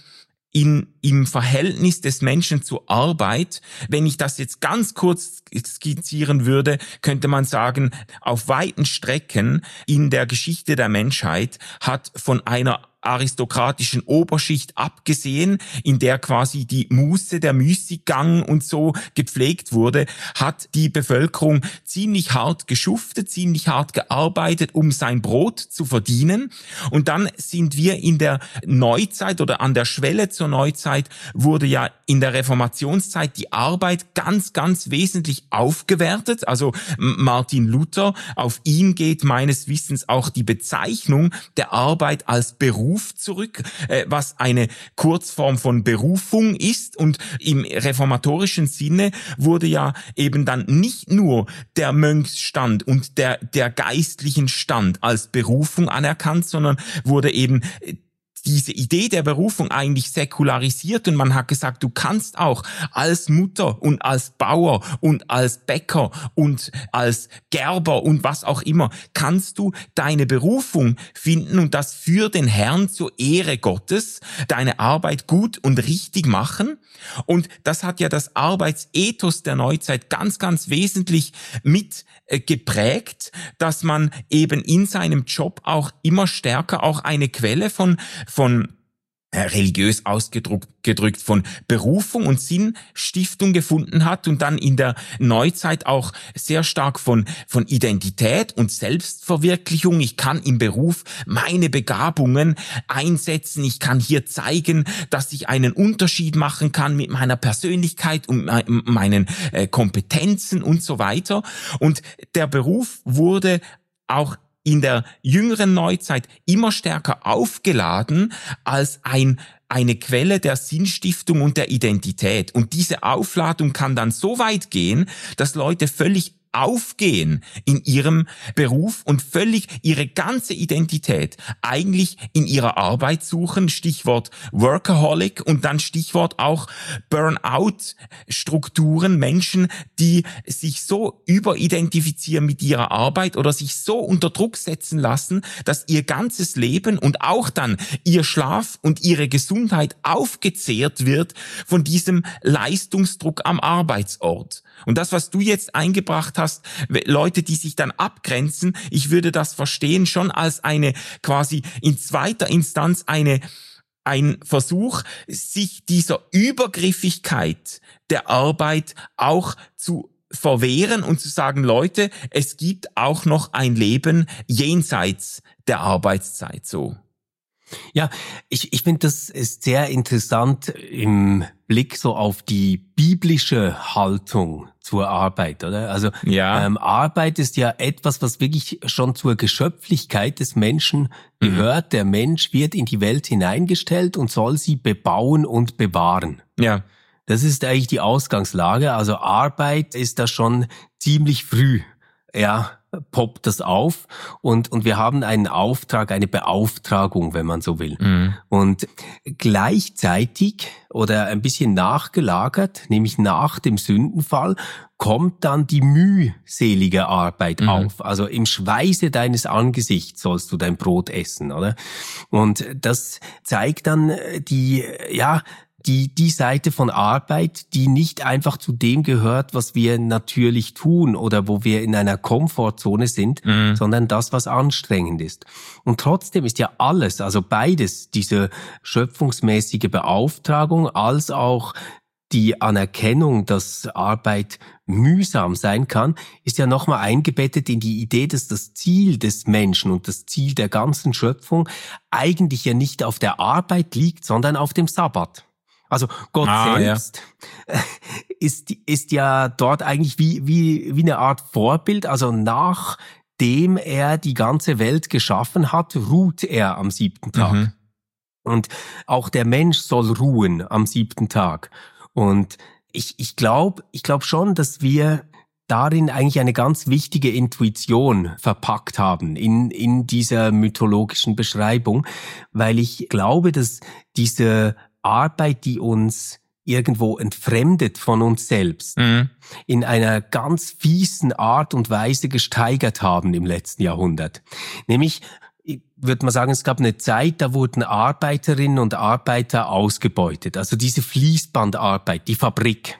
Verhältnis des Menschen zur Arbeit. Wenn ich das jetzt ganz kurz skizzieren würde, könnte man sagen, auf weiten Strecken in der Geschichte der Menschheit hat von einer aristokratischen Oberschicht abgesehen, in der quasi die Muße, der Müßiggang und so gepflegt wurde, hat die Bevölkerung ziemlich hart geschuftet, ziemlich hart gearbeitet, um sein Brot zu verdienen. Und dann sind wir in der Neuzeit oder an der Schwelle zur Neuzeit Neuzeit wurde ja in der Reformationszeit die Arbeit ganz, ganz wesentlich aufgewertet. Also Martin Luther, auf ihn geht meines Wissens auch die Bezeichnung der Arbeit als Beruf zurück, was eine Kurzform von Berufung ist. Und im reformatorischen Sinne wurde ja eben dann nicht nur der Mönchsstand und der geistlichen Stand als Berufung anerkannt, sondern wurde eben diese Idee der Berufung eigentlich säkularisiert und man hat gesagt, du kannst auch als Mutter und als Bauer und als Bäcker und als Gerber und was auch immer, kannst du deine Berufung finden und das für den Herrn zur Ehre Gottes, deine Arbeit gut und richtig machen. Und das hat ja das Arbeitsethos der Neuzeit ganz, ganz wesentlich mit geprägt, dass man eben in seinem Job auch immer stärker auch eine Quelle von religiös ausgedrückt von Berufung und Sinnstiftung gefunden hat und dann in der Neuzeit auch sehr stark von Identität und Selbstverwirklichung. Ich kann im Beruf meine Begabungen einsetzen. Ich kann hier zeigen, dass ich einen Unterschied machen kann mit meiner Persönlichkeit und meinen Kompetenzen und so weiter. Und der Beruf wurde auch in der jüngeren Neuzeit immer stärker aufgeladen als eine Quelle der Sinnstiftung und der Identität. Und diese Aufladung kann dann so weit gehen, dass Leute völlig aufgehen in ihrem Beruf und völlig ihre ganze Identität eigentlich in ihrer Arbeit suchen, Stichwort Workaholic und dann Stichwort auch Burnout-Strukturen, Menschen, die sich so überidentifizieren mit ihrer Arbeit oder sich so unter Druck setzen lassen, dass ihr ganzes Leben und auch dann ihr Schlaf und ihre Gesundheit aufgezehrt wird von diesem Leistungsdruck am Arbeitsort. Und das, was du jetzt eingebracht hast, Leute, die sich dann abgrenzen, ich würde das verstehen schon als eine quasi in zweiter Instanz ein Versuch, sich dieser Übergriffigkeit der Arbeit auch zu verwehren und zu sagen, Leute, es gibt auch noch ein Leben jenseits der Arbeitszeit, so. Ja, ich finde, das ist sehr interessant im Blick so auf die biblische Haltung zur Arbeit, oder? Also ja. Arbeit ist ja etwas, was wirklich schon zur Geschöpflichkeit des Menschen gehört. Der Mensch wird in die Welt hineingestellt und soll sie bebauen und bewahren. Ja. Das ist eigentlich die Ausgangslage. Also Arbeit ist da schon ziemlich früh, ja, poppt das auf und wir haben einen Auftrag, eine Beauftragung, wenn man so will. Mhm. Und gleichzeitig oder ein bisschen nachgelagert, nämlich nach dem Sündenfall, kommt dann die mühselige Arbeit auf. Also im Schweiße deines Angesichts sollst du dein Brot essen, oder? Und das zeigt dann die Seite von Arbeit, die nicht einfach zu dem gehört, was wir natürlich tun oder wo wir in einer Komfortzone sind, sondern das, was anstrengend ist. Und trotzdem ist ja alles, also beides, diese schöpfungsmäßige Beauftragung als auch die Anerkennung, dass Arbeit mühsam sein kann, ist ja nochmal eingebettet in die Idee, dass das Ziel des Menschen und das Ziel der ganzen Schöpfung eigentlich ja nicht auf der Arbeit liegt, sondern auf dem Sabbat. Also Gott selbst ist ja dort eigentlich wie eine Art Vorbild. Also nachdem er die ganze Welt geschaffen hat, ruht er am 7. Tag. Und auch der Mensch soll ruhen am 7. Tag. Und ich glaube schon, dass wir darin eigentlich eine ganz wichtige Intuition verpackt haben in dieser mythologischen Beschreibung, weil ich glaube, dass diese Arbeit, die uns irgendwo entfremdet von uns selbst, in einer ganz fiesen Art und Weise gesteigert haben im letzten Jahrhundert. Nämlich, ich würde mal sagen, es gab eine Zeit, da wurden Arbeiterinnen und Arbeiter ausgebeutet. Also diese Fließbandarbeit, die Fabrik.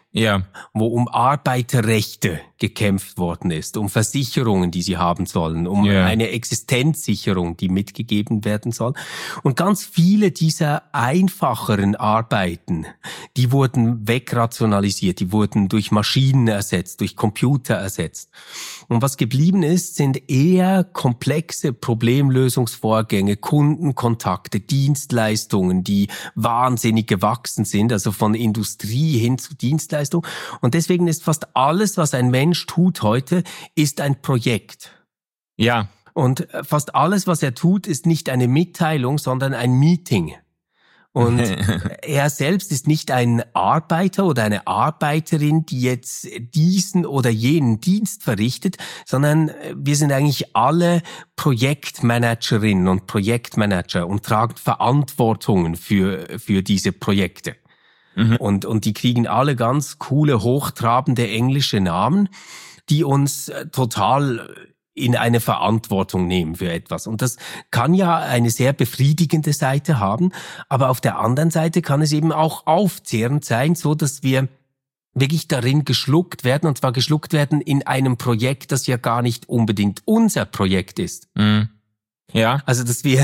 Ja. wo um Arbeiterrechte gekämpft worden ist, um Versicherungen, die sie haben sollen, um eine Existenzsicherung, die mitgegeben werden soll. Und ganz viele dieser einfacheren Arbeiten, die wurden wegrationalisiert, die wurden durch Maschinen ersetzt, durch Computer ersetzt. Und was geblieben ist, sind eher komplexe Problemlösungsvorgänge, Kundenkontakte, Dienstleistungen, die wahnsinnig gewachsen sind, also von Industrie hin zu Dienstleistung. Und deswegen ist fast alles, was ein Mensch tut heute, ist ein Projekt. Ja. Und fast alles, was er tut, ist nicht eine Mitteilung, sondern ein Meeting. Und er selbst ist nicht ein Arbeiter oder eine Arbeiterin, die jetzt diesen oder jenen Dienst verrichtet, sondern wir sind eigentlich alle Projektmanagerinnen und Projektmanager und tragen Verantwortungen für diese Projekte. Und die kriegen alle ganz coole, hochtrabende englische Namen, die uns total in eine Verantwortung nehmen für etwas. Und das kann ja eine sehr befriedigende Seite haben, aber auf der anderen Seite kann es eben auch aufzehrend sein, so dass wir wirklich darin geschluckt werden, und zwar geschluckt werden in einem Projekt, das ja gar nicht unbedingt unser Projekt ist. Ja. Also, dass wir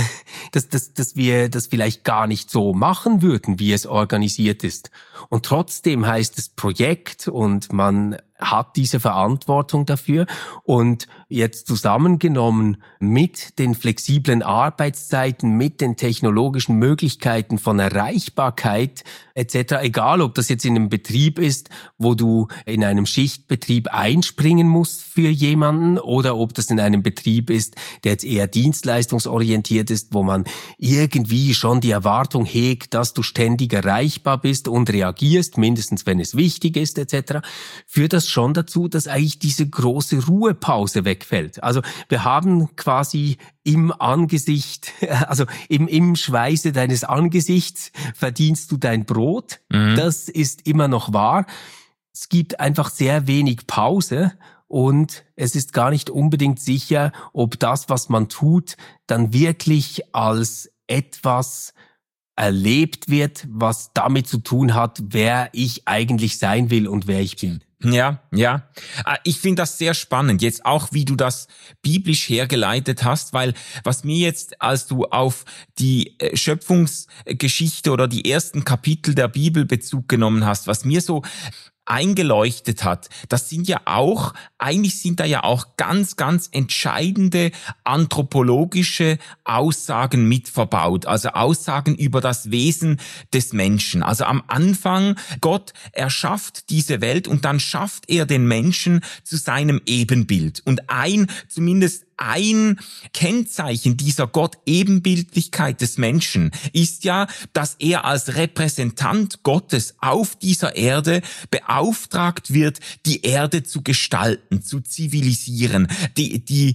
das vielleicht gar nicht so machen würden, wie es organisiert ist. Und trotzdem heißt es Projekt und man hat diese Verantwortung dafür. Und jetzt zusammengenommen mit den flexiblen Arbeitszeiten, mit den technologischen Möglichkeiten von Erreichbarkeit etc., egal ob das jetzt in einem Betrieb ist, wo du in einem Schichtbetrieb einspringen musst für jemanden, oder ob das in einem Betrieb ist, der jetzt eher dienstleistungsorientiert ist, wo man irgendwie schon die Erwartung hegt, dass du ständig erreichbar bist und reagierst, mindestens wenn es wichtig ist etc., führt das schon dazu, dass eigentlich diese große Ruhepause wegfällt. Also wir haben quasi im Angesicht, also im Schweiße deines Angesichts verdienst du dein Brot. Das ist immer noch wahr. Es gibt einfach sehr wenig Pause und es ist gar nicht unbedingt sicher, ob das, was man tut, dann wirklich als etwas erlebt wird, was damit zu tun hat, wer ich eigentlich sein will und wer ich bin. Ja. Ich finde das sehr spannend, jetzt auch, wie du das biblisch hergeleitet hast, weil was mir jetzt, als du auf die Schöpfungsgeschichte oder die ersten Kapitel der Bibel Bezug genommen hast, was mir so eingeleuchtet hat, eigentlich sind da ja auch ganz, ganz entscheidende anthropologische Aussagen mit verbaut, also Aussagen über das Wesen des Menschen. Also am Anfang, Gott erschafft diese Welt und dann schafft er den Menschen zu seinem Ebenbild. Und zumindest ein Kennzeichen dieser Gott-Ebenbildlichkeit des Menschen ist ja, dass er als Repräsentant Gottes auf dieser Erde beauftragt wird, die Erde zu gestalten, zu zivilisieren, die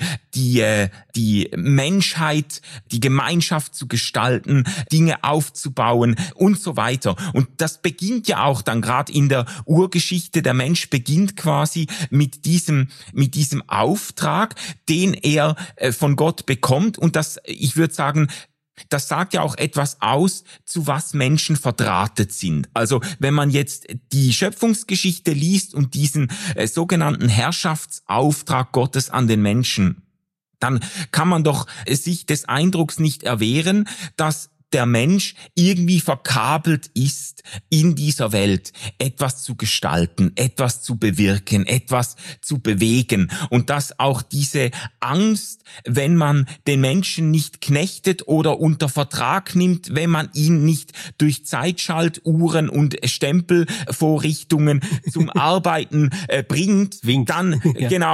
Menschheit, die Gemeinschaft zu gestalten, Dinge aufzubauen und so weiter. Und das beginnt ja auch dann gerade in der Urgeschichte. Der Mensch beginnt quasi mit diesem Auftrag, den er von Gott bekommt, und ich würde sagen, das sagt ja auch etwas aus, zu was Menschen verdrahtet sind. Also wenn man jetzt die Schöpfungsgeschichte liest und diesen sogenannten Herrschaftsauftrag Gottes an den Menschen, dann kann man doch sich des Eindrucks nicht erwehren, dass der Mensch irgendwie verkabelt ist, in dieser Welt etwas zu gestalten, etwas zu bewirken, etwas zu bewegen, und dass auch diese Angst, wenn man den Menschen nicht knechtet oder unter Vertrag nimmt, wenn man ihn nicht durch Zeitschaltuhren und Stempelvorrichtungen zum Arbeiten bringt, dann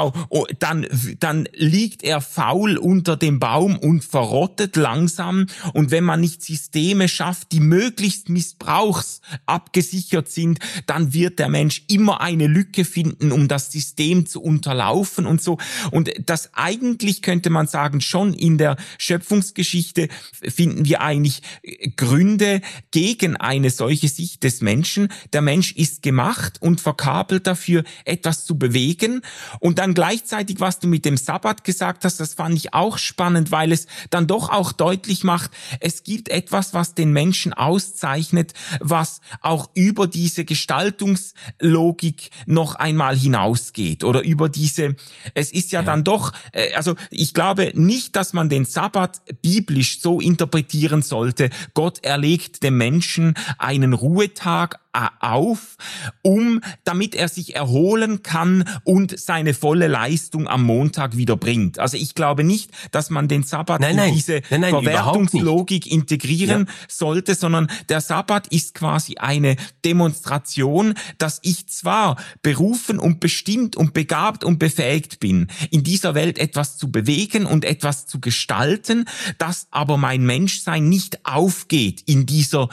liegt er faul unter dem Baum und verrottet langsam. Und wenn man nicht Systeme schafft, die möglichst missbrauchsabgesichert sind, dann wird der Mensch immer eine Lücke finden, um das System zu unterlaufen und so. Und das eigentlich, könnte man sagen, schon in der Schöpfungsgeschichte finden wir eigentlich Gründe gegen eine solche Sicht des Menschen. Der Mensch ist gemacht und verkabelt dafür, etwas zu bewegen. Und dann gleichzeitig, was du mit dem Sabbat gesagt hast, das fand ich auch spannend, weil es dann doch auch deutlich macht, es gibt etwas, was den Menschen auszeichnet, was auch über diese Gestaltungslogik noch einmal hinausgeht oder über diese, es ist ja dann doch, also ich glaube nicht, dass man den Sabbat biblisch so interpretieren sollte, Gott erlegt dem Menschen einen Ruhetag auf, damit er sich erholen kann und seine volle Leistung am Montag wieder bringt. Also ich glaube nicht, dass man den Sabbat in diese Verwertungslogik integrieren sollte, sondern der Sabbat ist quasi eine Demonstration, dass ich zwar berufen und bestimmt und begabt und befähigt bin, in dieser Welt etwas zu bewegen und etwas zu gestalten, dass aber mein Menschsein nicht aufgeht in dieser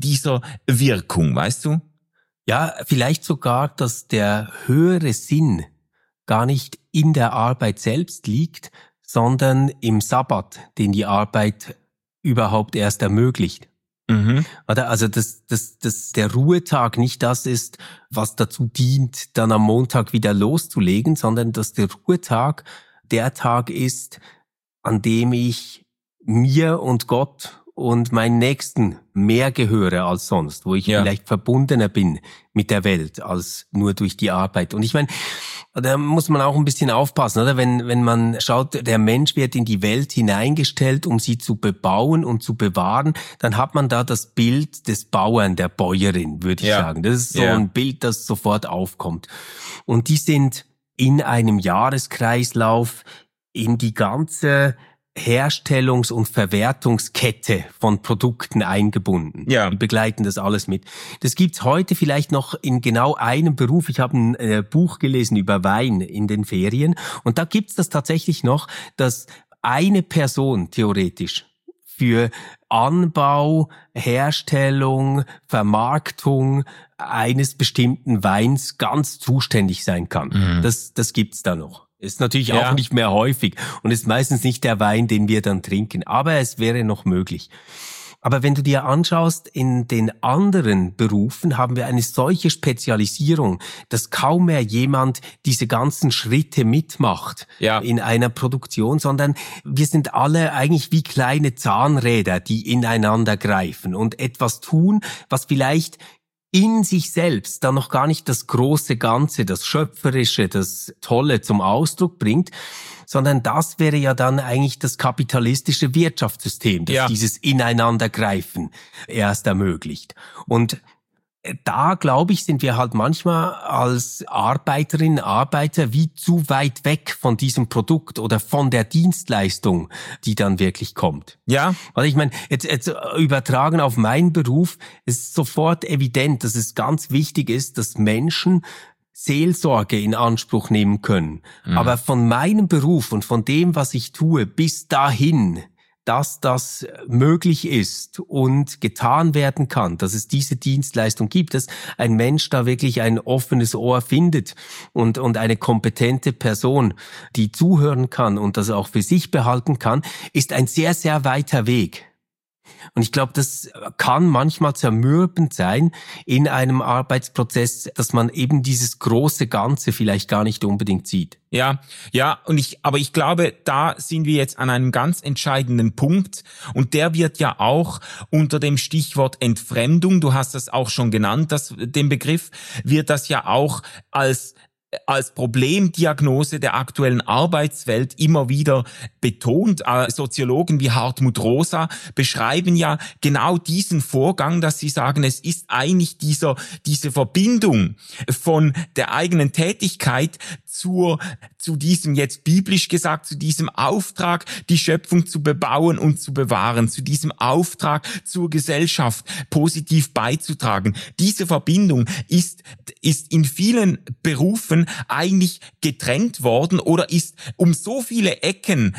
Wirkung, weißt du? Ja, vielleicht sogar, dass der höhere Sinn gar nicht in der Arbeit selbst liegt, sondern im Sabbat, den die Arbeit überhaupt erst ermöglicht. Mhm. Also dass der Ruhetag nicht das ist, was dazu dient, dann am Montag wieder loszulegen, sondern dass der Ruhetag der Tag ist, an dem ich mir und Gott und meinen Nächsten mehr gehöre als sonst, wo ich vielleicht verbundener bin mit der Welt als nur durch die Arbeit. Und ich meine, da muss man auch ein bisschen aufpassen, oder? Wenn man schaut, der Mensch wird in die Welt hineingestellt, um sie zu bebauen und zu bewahren, dann hat man da das Bild des Bauern, der Bäuerin, würde ich sagen. Das ist so ein Bild, das sofort aufkommt. Und die sind in einem Jahreskreislauf in die ganze Herstellungs- und Verwertungskette von Produkten eingebunden. Ja. Die begleiten das alles mit. Das gibt's heute vielleicht noch in genau einem Beruf. Ich habe ein Buch gelesen über Wein in den Ferien und da gibt's das tatsächlich noch, dass eine Person theoretisch für Anbau, Herstellung, Vermarktung eines bestimmten Weins ganz zuständig sein kann. Mhm. Das gibt's da noch. Ist natürlich auch nicht mehr häufig und ist meistens nicht der Wein, den wir dann trinken. Aber es wäre noch möglich. Aber wenn du dir anschaust, in den anderen Berufen haben wir eine solche Spezialisierung, dass kaum mehr jemand diese ganzen Schritte mitmacht in einer Produktion, sondern wir sind alle eigentlich wie kleine Zahnräder, die ineinander greifen und etwas tun, was vielleicht in sich selbst dann noch gar nicht das große Ganze, das Schöpferische, das Tolle zum Ausdruck bringt, sondern das wäre ja dann eigentlich das kapitalistische Wirtschaftssystem, das dieses Ineinandergreifen erst ermöglicht. Und da, glaube ich, sind wir halt manchmal als Arbeiterinnen, Arbeiter wie zu weit weg von diesem Produkt oder von der Dienstleistung, die dann wirklich kommt. Ja. Also ich meine, jetzt übertragen auf meinen Beruf, ist sofort evident, dass es ganz wichtig ist, dass Menschen Seelsorge in Anspruch nehmen können. Mhm. Aber von meinem Beruf und von dem, was ich tue, bis dahin, dass das möglich ist und getan werden kann, dass es diese Dienstleistung gibt, dass ein Mensch da wirklich ein offenes Ohr findet und eine kompetente Person, die zuhören kann und das auch für sich behalten kann, ist ein sehr, sehr weiter Weg. Und ich glaube, das kann manchmal zermürbend sein in einem Arbeitsprozess, dass man eben dieses große Ganze vielleicht gar nicht unbedingt sieht. Aber ich glaube, da sind wir jetzt an einem ganz entscheidenden Punkt und der wird ja auch unter dem Stichwort Entfremdung, du hast das auch schon genannt, den Begriff, wird das ja auch als Problemdiagnose der aktuellen Arbeitswelt immer wieder betont. Soziologen wie Hartmut Rosa beschreiben ja genau diesen Vorgang, dass sie sagen, es ist eigentlich diese Verbindung von der eigenen Tätigkeit zu diesem, jetzt biblisch gesagt, zu diesem Auftrag, die Schöpfung zu bebauen und zu bewahren, zu diesem Auftrag, zur Gesellschaft positiv beizutragen. Diese Verbindung ist in vielen Berufen eigentlich getrennt worden oder erfolgt um so viele Ecken,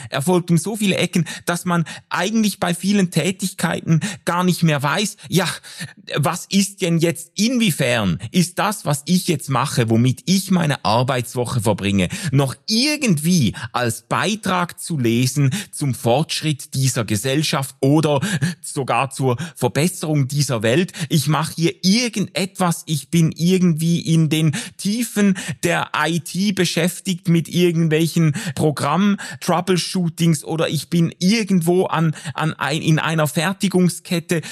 dass man eigentlich bei vielen Tätigkeiten gar nicht mehr weiß, was ist denn jetzt, inwiefern ist das, was ich jetzt mache, womit ich meine Arbeitswoche verbringe, noch irgendwie als Beitrag zu lesen zum Fortschritt dieser Gesellschaft oder sogar zur Verbesserung dieser Welt. Ich mache hier irgendetwas, ich bin irgendwie in den Tiefen der IT beschäftigt mit irgendwelchen Programm-Troubleshootings oder ich bin irgendwo in einer Fertigungskette,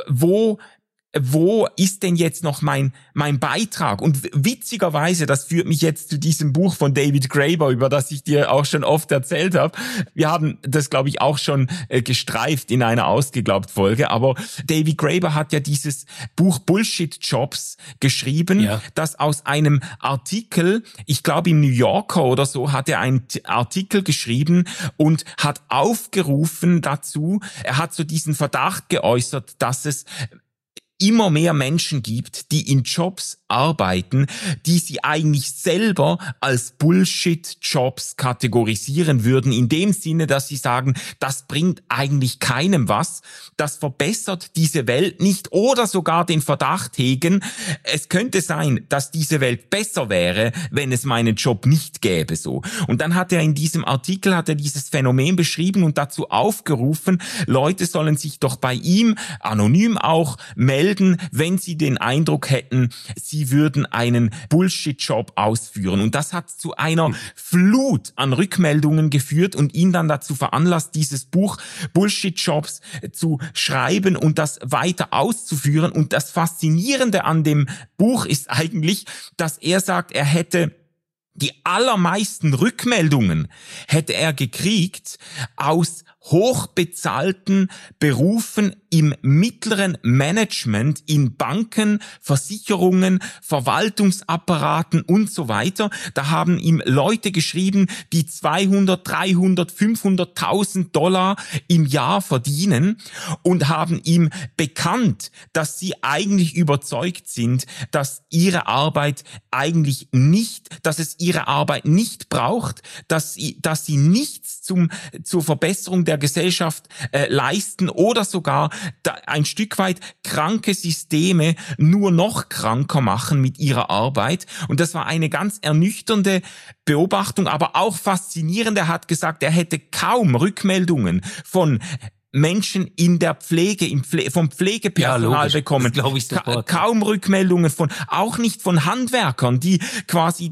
wo ist denn jetzt noch mein Beitrag? Und witzigerweise, das führt mich jetzt zu diesem Buch von David Graeber, über das ich dir auch schon oft erzählt habe. Wir haben das, glaube ich, auch schon gestreift in einer Ausgeglaubt-Folge, aber David Graeber hat ja dieses Buch Bullshit Jobs geschrieben, das aus einem Artikel, ich glaube im New Yorker oder so, hat er einen Artikel geschrieben und hat aufgerufen dazu, er hat so diesen Verdacht geäußert, dass es immer mehr Menschen gibt, die in Jobs arbeiten, die sie eigentlich selber als Bullshit-Jobs kategorisieren würden, in dem Sinne, dass sie sagen, das bringt eigentlich keinem was, das verbessert diese Welt nicht oder sogar den Verdacht hegen, es könnte sein, dass diese Welt besser wäre, wenn es meinen Job nicht gäbe, so. Und dann hat er in diesem Artikel, dieses Phänomen beschrieben und dazu aufgerufen, Leute sollen sich doch bei ihm, anonym auch, melden, wenn sie den Eindruck hätten, sie würden einen Bullshit-Job ausführen. Und das hat zu einer Flut an Rückmeldungen geführt und ihn dann dazu veranlasst, dieses Buch Bullshit-Jobs zu schreiben und das weiter auszuführen. Und das Faszinierende an dem Buch ist eigentlich, dass er sagt, er hätte die allermeisten Rückmeldungen hätte er gekriegt aus hochbezahlten Berufen im mittleren Management in Banken, Versicherungen, Verwaltungsapparaten und so weiter. Da haben ihm Leute geschrieben, die 200, 300, 500.000 $500.000 im Jahr verdienen und haben ihm bekannt, dass sie eigentlich überzeugt sind, dass ihre Arbeit eigentlich nicht, dass es ihre Arbeit nicht braucht, dass sie nichts zur Verbesserung der Gesellschaft leisten oder sogar ein Stück weit kranke Systeme nur noch kranker machen mit ihrer Arbeit. Und das war eine ganz ernüchternde Beobachtung, aber auch faszinierend. Er hat gesagt, er hätte kaum Rückmeldungen von Menschen in der Pflege, vom Pflegepersonal bekommen. Glaube ich sofort. Kaum Rückmeldungen auch nicht von Handwerkern, die quasi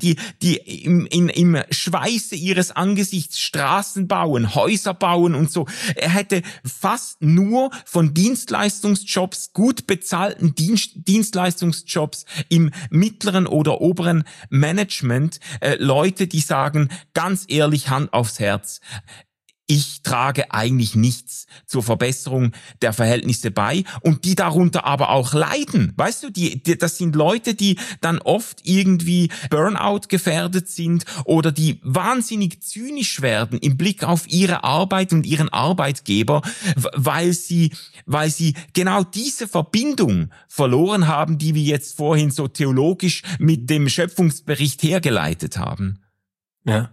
im Schweiße ihres Angesichts Straßen bauen, Häuser bauen und so. Er hätte fast nur von Dienstleistungsjobs, gut bezahlten Dienstleistungsjobs im mittleren oder oberen Management, Leute, die sagen, ganz ehrlich, Hand aufs Herz, ich trage eigentlich nichts zur Verbesserung der Verhältnisse bei und die darunter aber auch leiden. Weißt du, das sind Leute, die dann oft irgendwie Burnout gefährdet sind oder die wahnsinnig zynisch werden im Blick auf ihre Arbeit und ihren Arbeitgeber, weil sie genau diese Verbindung verloren haben, die wir jetzt vorhin so theologisch mit dem Schöpfungsbericht hergeleitet haben. Ja,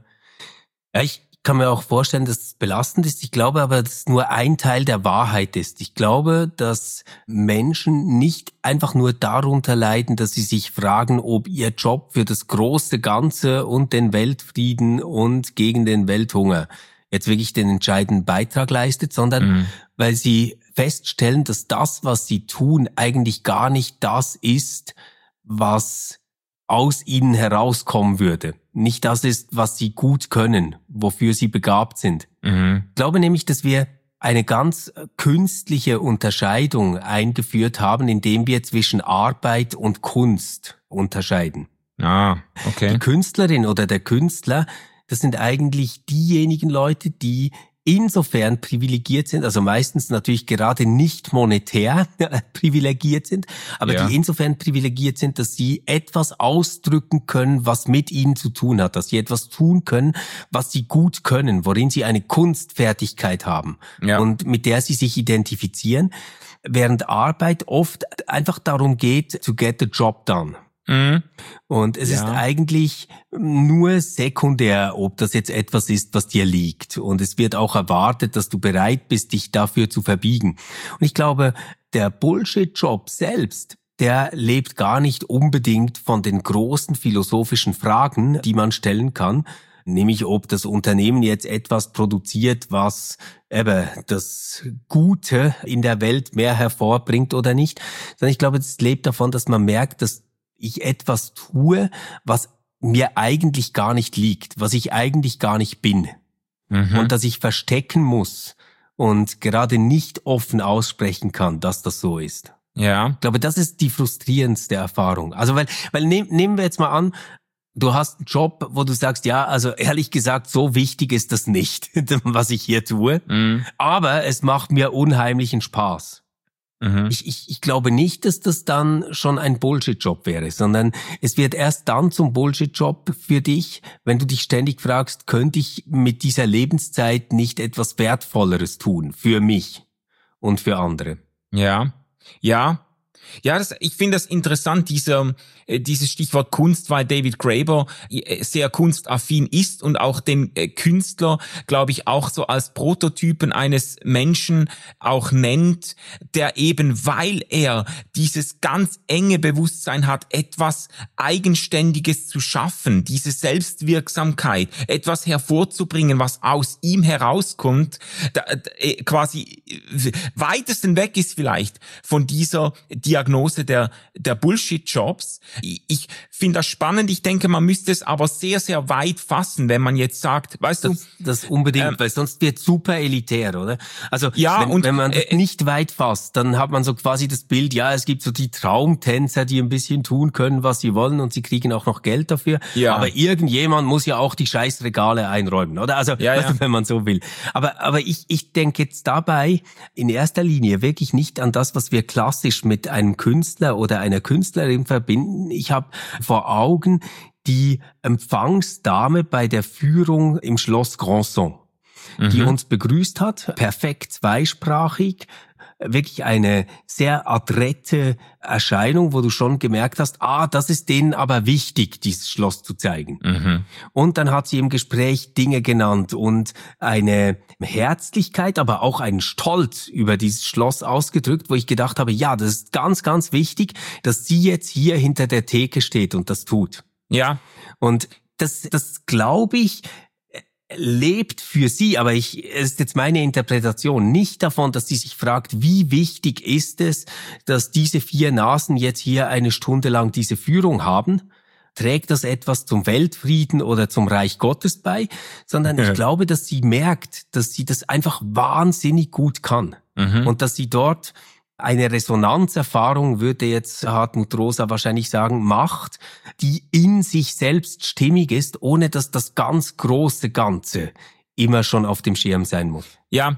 ich kann mir auch vorstellen, dass es belastend ist. Ich glaube aber, dass es nur ein Teil der Wahrheit ist. Ich glaube, dass Menschen nicht einfach nur darunter leiden, dass sie sich fragen, ob ihr Job für das große Ganze und den Weltfrieden und gegen den Welthunger jetzt wirklich den entscheidenden Beitrag leistet, sondern weil sie feststellen, dass das, was sie tun, eigentlich gar nicht das ist, was aus ihnen herauskommen würde. Nicht das ist, was sie gut können, wofür sie begabt sind. Ich glaube nämlich, dass wir eine ganz künstliche Unterscheidung eingeführt haben, indem wir zwischen Arbeit und Kunst unterscheiden. Ah, okay. Die Künstlerin oder der Künstler, das sind eigentlich diejenigen Leute, die insofern privilegiert sind, also meistens natürlich gerade nicht monetär privilegiert sind, aber die insofern privilegiert sind, dass sie etwas ausdrücken können, was mit ihnen zu tun hat, dass sie etwas tun können, was sie gut können, worin sie eine Kunstfertigkeit haben und mit der sie sich identifizieren, während Arbeit oft einfach darum geht, to get the job done. Und es ist eigentlich nur sekundär, ob das jetzt etwas ist, was dir liegt. Und es wird auch erwartet, dass du bereit bist, dich dafür zu verbiegen. Und ich glaube, der Bullshit-Job selbst, der lebt gar nicht unbedingt von den großen philosophischen Fragen, die man stellen kann, nämlich ob das Unternehmen jetzt etwas produziert, was eben das Gute in der Welt mehr hervorbringt oder nicht, sondern ich glaube, es lebt davon, dass man merkt, dass ich etwas tue, was mir eigentlich gar nicht liegt, was ich eigentlich gar nicht bin. Und dass ich verstecken muss und gerade nicht offen aussprechen kann, dass das so ist. Ja. Ich glaube, das ist die frustrierendste Erfahrung. Also weil nehmen wir jetzt mal an, du hast einen Job, wo du sagst, ja, also ehrlich gesagt, so wichtig ist das nicht, was ich hier tue. Aber es macht mir unheimlichen Spaß. Ich glaube nicht, dass das dann schon ein Bullshit-Job wäre, sondern es wird erst dann zum Bullshit-Job für dich, wenn du dich ständig fragst, könnte ich mit dieser Lebenszeit nicht etwas Wertvolleres tun für mich und für andere? Ja. Ich finde das interessant, dieses Stichwort Kunst, weil David Graeber sehr kunstaffin ist und auch den Künstler, glaube ich, auch so als Prototypen eines Menschen auch nennt, der eben, weil er dieses ganz enge Bewusstsein hat, etwas Eigenständiges zu schaffen, diese Selbstwirksamkeit, etwas hervorzubringen, was aus ihm herauskommt, quasi weitesten weg ist vielleicht von dieser Diagnose der Bullshit-Jobs. Ich finde das spannend. Ich denke, man müsste es aber sehr, sehr weit fassen, wenn man jetzt sagt, weißt du. Das unbedingt, weil sonst wird super elitär, oder? Also, ja, wenn man das nicht weit fasst, dann hat man so quasi das Bild, ja, es gibt so die Traumtänzer, die ein bisschen tun können, was sie wollen und sie kriegen auch noch Geld dafür. Ja. Aber irgendjemand muss ja auch die Scheißregale einräumen, oder? Also, weißt du, wenn man so will. Aber ich denke jetzt dabei in erster Linie wirklich nicht an das, was wir klassisch mit einem Künstler oder einer Künstlerin verbinden. Ich habe vor Augen die Empfangsdame bei der Führung im Schloss Grandson, die uns begrüßt hat, perfekt zweisprachig, wirklich eine sehr adrette Erscheinung, wo du schon gemerkt hast, das ist denen aber wichtig, dieses Schloss zu zeigen. Und dann hat sie im Gespräch Dinge genannt und eine Herzlichkeit, aber auch einen Stolz über dieses Schloss ausgedrückt, wo ich gedacht habe, ja, das ist ganz, ganz wichtig, dass sie jetzt hier hinter der Theke steht und das tut. Ja. Und das glaube ich, lebt für sie, aber es ist jetzt meine Interpretation, nicht davon, dass sie sich fragt, wie wichtig ist es, dass diese 4 Nasen jetzt hier eine Stunde lang diese Führung haben? Trägt das etwas zum Weltfrieden oder zum Reich Gottes bei? Sondern ich glaube, dass sie merkt, dass sie das einfach wahnsinnig gut kann. Und dass sie dort eine Resonanzerfahrung, würde jetzt Hartmut Rosa wahrscheinlich sagen, macht, die in sich selbst stimmig ist, ohne dass das ganz große Ganze immer schon auf dem Schirm sein muss. Ja,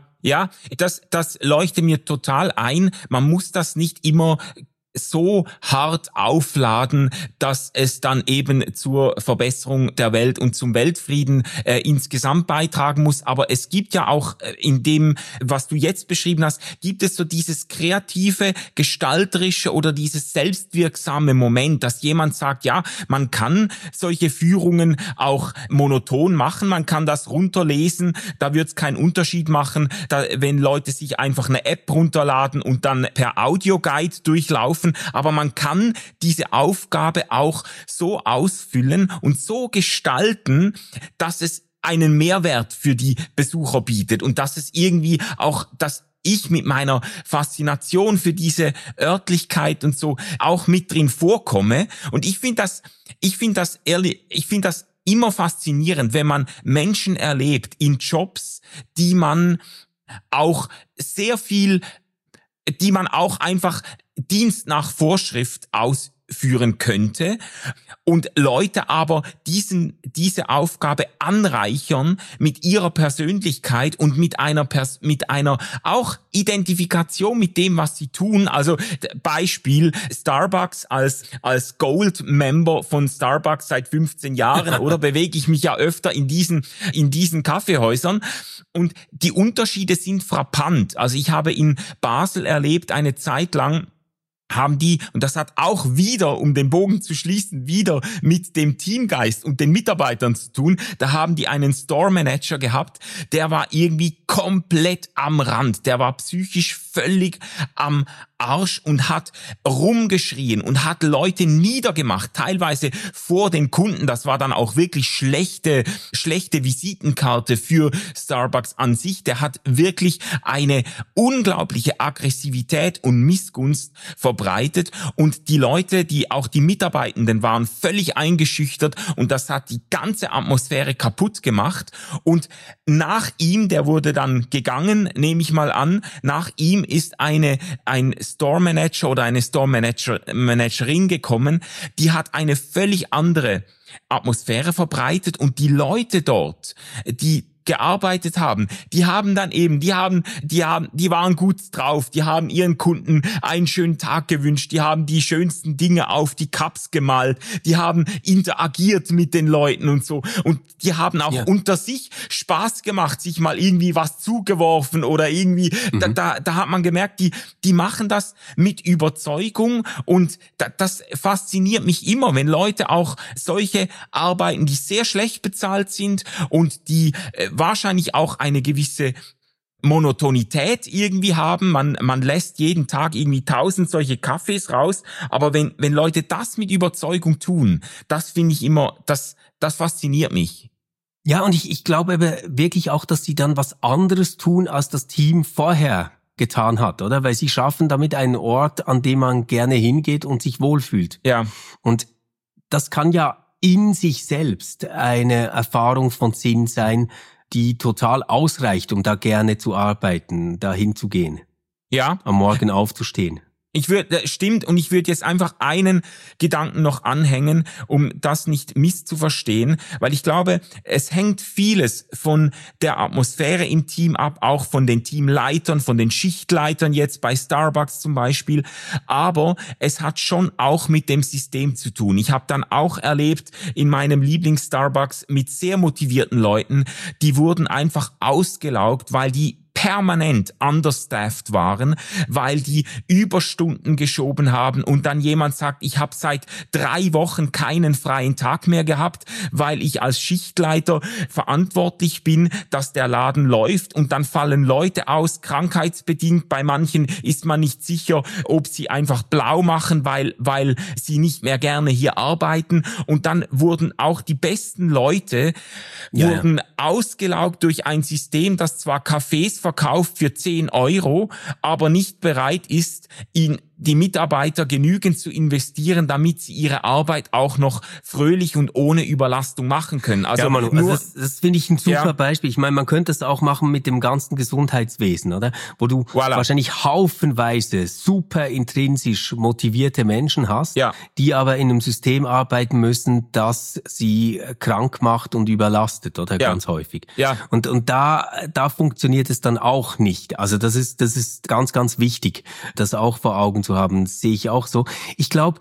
das leuchtet mir total ein. Man muss das nicht immer so hart aufladen, dass es dann eben zur Verbesserung der Welt und zum Weltfrieden insgesamt beitragen muss. Aber es gibt ja auch in dem, was du jetzt beschrieben hast, gibt es so dieses kreative, gestalterische oder dieses selbstwirksame Moment, dass jemand sagt, ja, man kann solche Führungen auch monoton machen, man kann das runterlesen, da wird es keinen Unterschied machen, wenn Leute sich einfach eine App runterladen und dann per Audioguide durchlaufen. Aber man kann diese Aufgabe auch so ausfüllen und so gestalten, dass es einen Mehrwert für die Besucher bietet und dass es irgendwie auch, dass ich mit meiner Faszination für diese Örtlichkeit und so auch mit drin vorkomme. Und ich finde das immer faszinierend, wenn man Menschen erlebt in Jobs, die man auch einfach Dienst nach Vorschrift ausführen könnte und Leute aber diese Aufgabe anreichern mit ihrer Persönlichkeit und mit einer auch Identifikation mit dem, was sie tun. Also Beispiel Starbucks als Gold-Member von Starbucks seit 15 Jahren oder bewege ich mich ja öfter in diesen Kaffeehäusern. Und die Unterschiede sind frappant. Also ich habe in Basel erlebt, eine Zeit lang haben die, und das hat auch wieder, um den Bogen zu schließen, wieder mit dem Teamgeist und den Mitarbeitern zu tun, da haben die einen Store Manager gehabt, der war irgendwie komplett am Rand, der war psychisch völlig am Arsch und hat rumgeschrien und hat Leute niedergemacht, teilweise vor den Kunden. Das war dann auch wirklich schlechte Visitenkarte für Starbucks an sich. Der hat wirklich eine unglaubliche Aggressivität und Missgunst verbreitet und die Leute, auch die Mitarbeitenden waren völlig eingeschüchtert und das hat die ganze Atmosphäre kaputt gemacht. Und nach ihm, der wurde dann gegangen, nehme ich mal an, nach ihm ist ein Store Manager oder eine Store Managerin gekommen, die hat eine völlig andere Atmosphäre verbreitet und die Leute dort, die gearbeitet haben, die waren gut drauf, die haben ihren Kunden einen schönen Tag gewünscht, die haben die schönsten Dinge auf die Cups gemalt, die haben interagiert mit den Leuten und so und die haben auch unter sich Spaß gemacht, sich mal irgendwie was zugeworfen oder irgendwie, da hat man gemerkt, die machen das mit Überzeugung und das fasziniert mich immer, wenn Leute auch solche arbeiten, die sehr schlecht bezahlt sind und die wahrscheinlich auch eine gewisse Monotonität irgendwie haben. Man lässt jeden Tag irgendwie 1000 solche Kaffees raus. Aber wenn Leute das mit Überzeugung tun, das finde ich immer, das fasziniert mich. Ja, und ich glaube aber wirklich auch, dass sie dann was anderes tun, als das Team vorher getan hat, oder? Weil sie schaffen damit einen Ort, an dem man gerne hingeht und sich wohlfühlt. Ja. Und das kann ja in sich selbst eine Erfahrung von Sinn sein, die total ausreicht, um da gerne zu arbeiten, da hinzugehen. Ja. Am Morgen aufzustehen. Stimmt, und ich würde jetzt einfach einen Gedanken noch anhängen, um das nicht misszuverstehen, weil ich glaube, es hängt vieles von der Atmosphäre im Team ab, auch von den Teamleitern, von den Schichtleitern jetzt bei Starbucks zum Beispiel, aber es hat schon auch mit dem System zu tun. Ich habe dann auch erlebt in meinem Lieblings-Starbucks mit sehr motivierten Leuten, die wurden einfach ausgelaugt, weil die permanent understaffed waren, weil die Überstunden geschoben haben und dann jemand sagt, ich habe seit 3 Wochen keinen freien Tag mehr gehabt, weil ich als Schichtleiter verantwortlich bin, dass der Laden läuft und dann fallen Leute aus, krankheitsbedingt. Bei manchen ist man nicht sicher, ob sie einfach blau machen, weil sie nicht mehr gerne hier arbeiten und dann wurden auch die besten Leute ausgelaugt durch ein System, das zwar Cafés verkauft für 10 €, aber nicht bereit ist, in die Mitarbeiter genügend zu investieren, damit sie ihre Arbeit auch noch fröhlich und ohne Überlastung machen können. Also, das finde ich ein super Beispiel. Ich meine, man könnte es auch machen mit dem ganzen Gesundheitswesen, oder? Wo du wahrscheinlich haufenweise super intrinsisch motivierte Menschen hast, die aber in einem System arbeiten müssen, das sie krank macht und überlastet, oder? Ganz häufig. Ja. Und da funktioniert es dann auch nicht. Also das ist ganz, ganz wichtig, das auch vor Augen zu haben. Das sehe ich auch so. Ich glaube,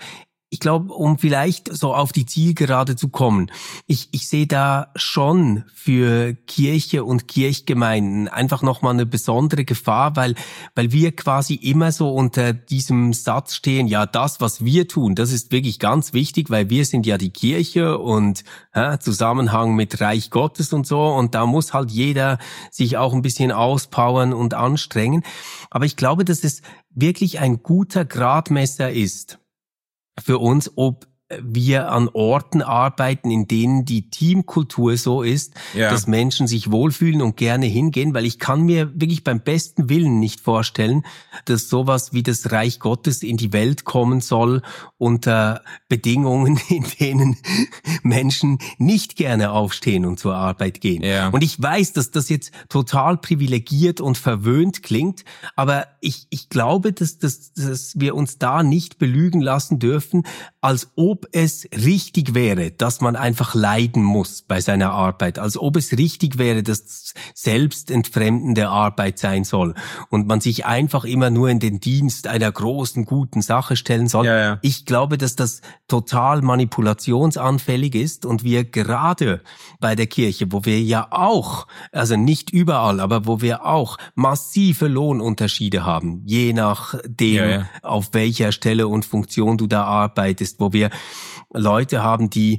um vielleicht so auf die Zielgerade zu kommen, ich sehe da schon für Kirche und Kirchgemeinden einfach nochmal eine besondere Gefahr, weil wir quasi immer so unter diesem Satz stehen, ja, das, was wir tun, das ist wirklich ganz wichtig, weil wir sind ja die Kirche und Zusammenhang mit Reich Gottes und so und da muss halt jeder sich auch ein bisschen auspowern und anstrengen. Aber ich glaube, dass es wirklich ein guter Gradmesser ist für uns, ob wir an Orten arbeiten, in denen die Teamkultur so ist, dass Menschen sich wohlfühlen und gerne hingehen, weil ich kann mir wirklich beim besten Willen nicht vorstellen, dass sowas wie das Reich Gottes in die Welt kommen soll unter Bedingungen, in denen Menschen nicht gerne aufstehen und zur Arbeit gehen. Ja. Und ich weiß, dass das jetzt total privilegiert und verwöhnt klingt, aber ich glaube, dass wir uns da nicht belügen lassen dürfen, als ob es richtig wäre, dass man einfach leiden muss bei seiner Arbeit, als ob es richtig wäre, dass selbstentfremdende Arbeit sein soll und man sich einfach immer nur in den Dienst einer großen, guten Sache stellen soll. Ja, ja. Ich glaube, dass das total manipulationsanfällig ist und wir gerade bei der Kirche, wo wir ja auch, also nicht überall, aber wo wir auch massive Lohnunterschiede haben, je nachdem, auf welcher Stelle und Funktion du da arbeitest, wo wir Leute haben, die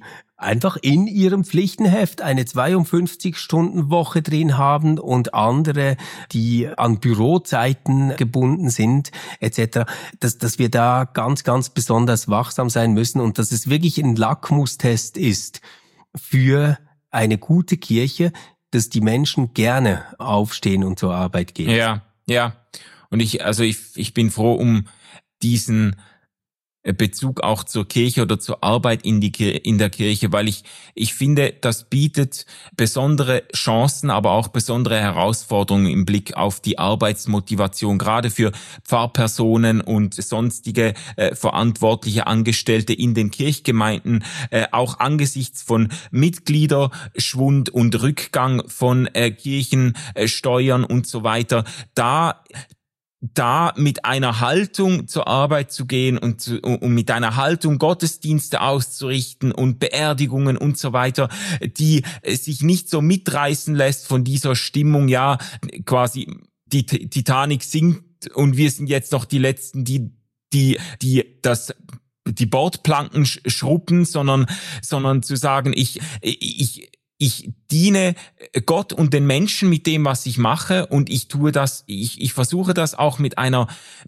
einfach in ihrem Pflichtenheft eine 52-Stunden-Woche drin haben und andere, die an Bürozeiten gebunden sind, etc., dass wir da ganz, ganz besonders wachsam sein müssen und dass es wirklich ein Lackmustest ist für eine gute Kirche, dass die Menschen gerne aufstehen und zur Arbeit gehen. Ja, ja. Und ich bin froh um diesen Bezug auch zur Kirche oder zur Arbeit in der Kirche, weil ich finde, das bietet besondere Chancen, aber auch besondere Herausforderungen im Blick auf die Arbeitsmotivation, gerade für Pfarrpersonen und sonstige verantwortliche Angestellte in den Kirchgemeinden, auch angesichts von Mitgliederschwund und Rückgang von Kirchensteuern und so weiter, da mit einer Haltung zur Arbeit zu gehen und mit einer Haltung Gottesdienste auszurichten und Beerdigungen und so weiter, die sich nicht so mitreißen lässt von dieser Stimmung, ja, quasi die Titanic sinkt und wir sind jetzt noch die Letzten, die Bordplanken schruppen, sondern zu sagen, ich diene Gott und den Menschen mit dem, was ich mache, und ich tue das, ich versuche das auch mit einer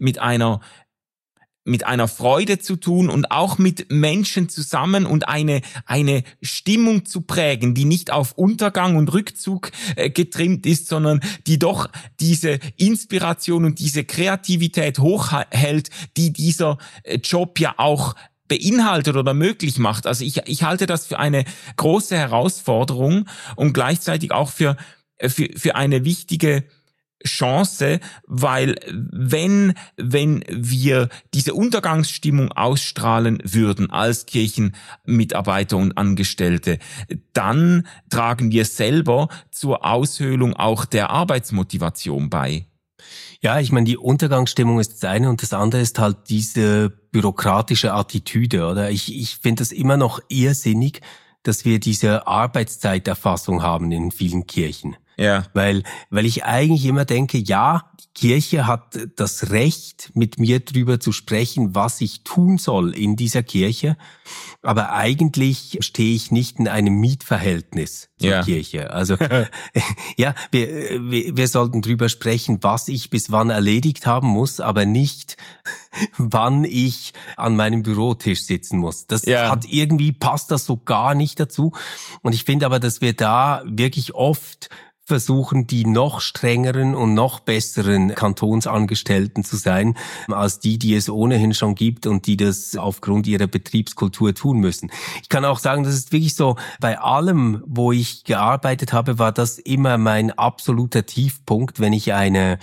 Freude zu tun und auch mit Menschen zusammen und eine Stimmung zu prägen, die nicht auf Untergang und Rückzug getrimmt ist, sondern die doch diese Inspiration und diese Kreativität hochhält, die dieser Job ja auch beinhaltet oder möglich macht. Also ich halte das für eine große Herausforderung und gleichzeitig auch für eine wichtige Chance, weil wenn wir diese Untergangsstimmung ausstrahlen würden als Kirchenmitarbeiter und Angestellte, dann tragen wir selber zur Aushöhlung auch der Arbeitsmotivation bei. Ja, ich meine, die Untergangsstimmung ist das eine und das andere ist halt diese bürokratische Attitüde, oder? Ich finde es immer noch irrsinnig, dass wir diese Arbeitszeiterfassung haben in vielen Kirchen. Ja. Weil ich eigentlich immer denke, ja, die Kirche hat das Recht, mit mir drüber zu sprechen, was ich tun soll in dieser Kirche. Aber eigentlich stehe ich nicht in einem Mietverhältnis zur Kirche. Also, ja, wir sollten drüber sprechen, was ich bis wann erledigt haben muss, aber nicht, wann ich an meinem Bürotisch sitzen muss. Das passt das so gar nicht dazu. Und ich finde aber, dass wir da wirklich oft versuchen, die noch strengeren und noch besseren Kantonsangestellten zu sein, als die es ohnehin schon gibt und die das aufgrund ihrer Betriebskultur tun müssen. Ich kann auch sagen, das ist wirklich so, bei allem, wo ich gearbeitet habe, war das immer mein absoluter Tiefpunkt, wenn ich eine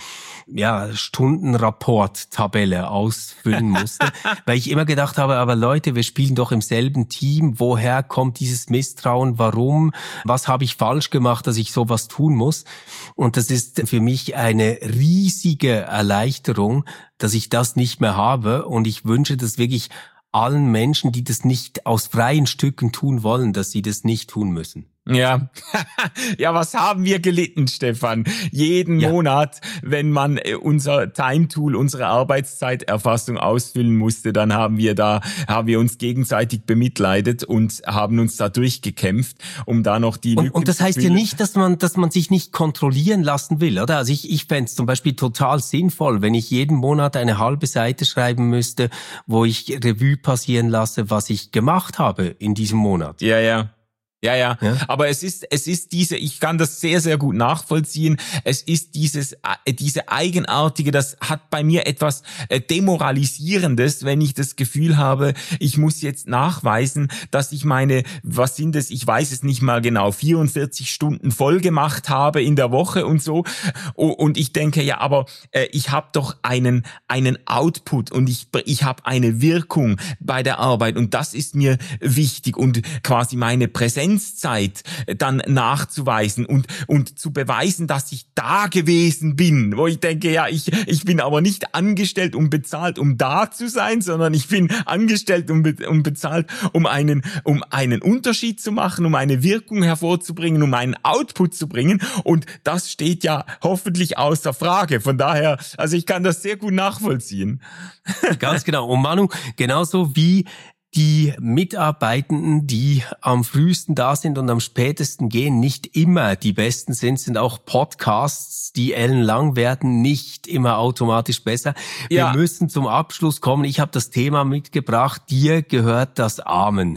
Stundenrapport-Tabelle ausfüllen musste, weil ich immer gedacht habe, aber Leute, wir spielen doch im selben Team, woher kommt dieses Misstrauen, warum, was habe ich falsch gemacht, dass ich sowas tun muss? Und das ist für mich eine riesige Erleichterung, dass ich das nicht mehr habe, und ich wünsche das wirklich allen Menschen, die das nicht aus freien Stücken tun wollen, dass sie das nicht tun müssen. Ja, ja, was haben wir gelitten, Stefan? Jeden Monat, wenn man unser Time-Tool, unsere Arbeitszeiterfassung ausfüllen musste, dann haben wir uns gegenseitig bemitleidet und haben uns da durchgekämpft, um da noch die Lücke und das heißt ja nicht, dass man sich nicht kontrollieren lassen will, oder? Also ich fände es zum Beispiel total sinnvoll, wenn ich jeden Monat eine halbe Seite schreiben müsste, wo ich Revue passieren lasse, was ich gemacht habe in diesem Monat. Ja, aber es ist ich kann das sehr, sehr gut nachvollziehen. Es ist diese eigenartige, das hat bei mir etwas Demoralisierendes, wenn ich das Gefühl habe, ich muss jetzt nachweisen, dass ich ich weiß es nicht mal genau, 44 Stunden voll gemacht habe in der Woche und so. Und ich denke, ja, aber ich habe doch einen Output und ich habe eine Wirkung bei der Arbeit, und das ist mir wichtig, und quasi meine Präsenzzeit dann nachzuweisen und zu beweisen, dass ich da gewesen bin, wo ich denke, ja, ich bin aber nicht angestellt und bezahlt, um da zu sein, sondern ich bin angestellt und bezahlt, um einen Unterschied zu machen, um eine Wirkung hervorzubringen, um einen Output zu bringen, und das steht ja hoffentlich außer Frage. Von daher, also ich kann das sehr gut nachvollziehen. Ganz genau. Und Manu, genauso wie die Mitarbeitenden, die am frühesten da sind und am spätesten gehen, nicht immer die besten sind auch Podcasts, die ellenlang werden, nicht immer automatisch besser. Wir müssen zum Abschluss kommen. Ich habe das Thema mitgebracht. Dir gehört das Amen.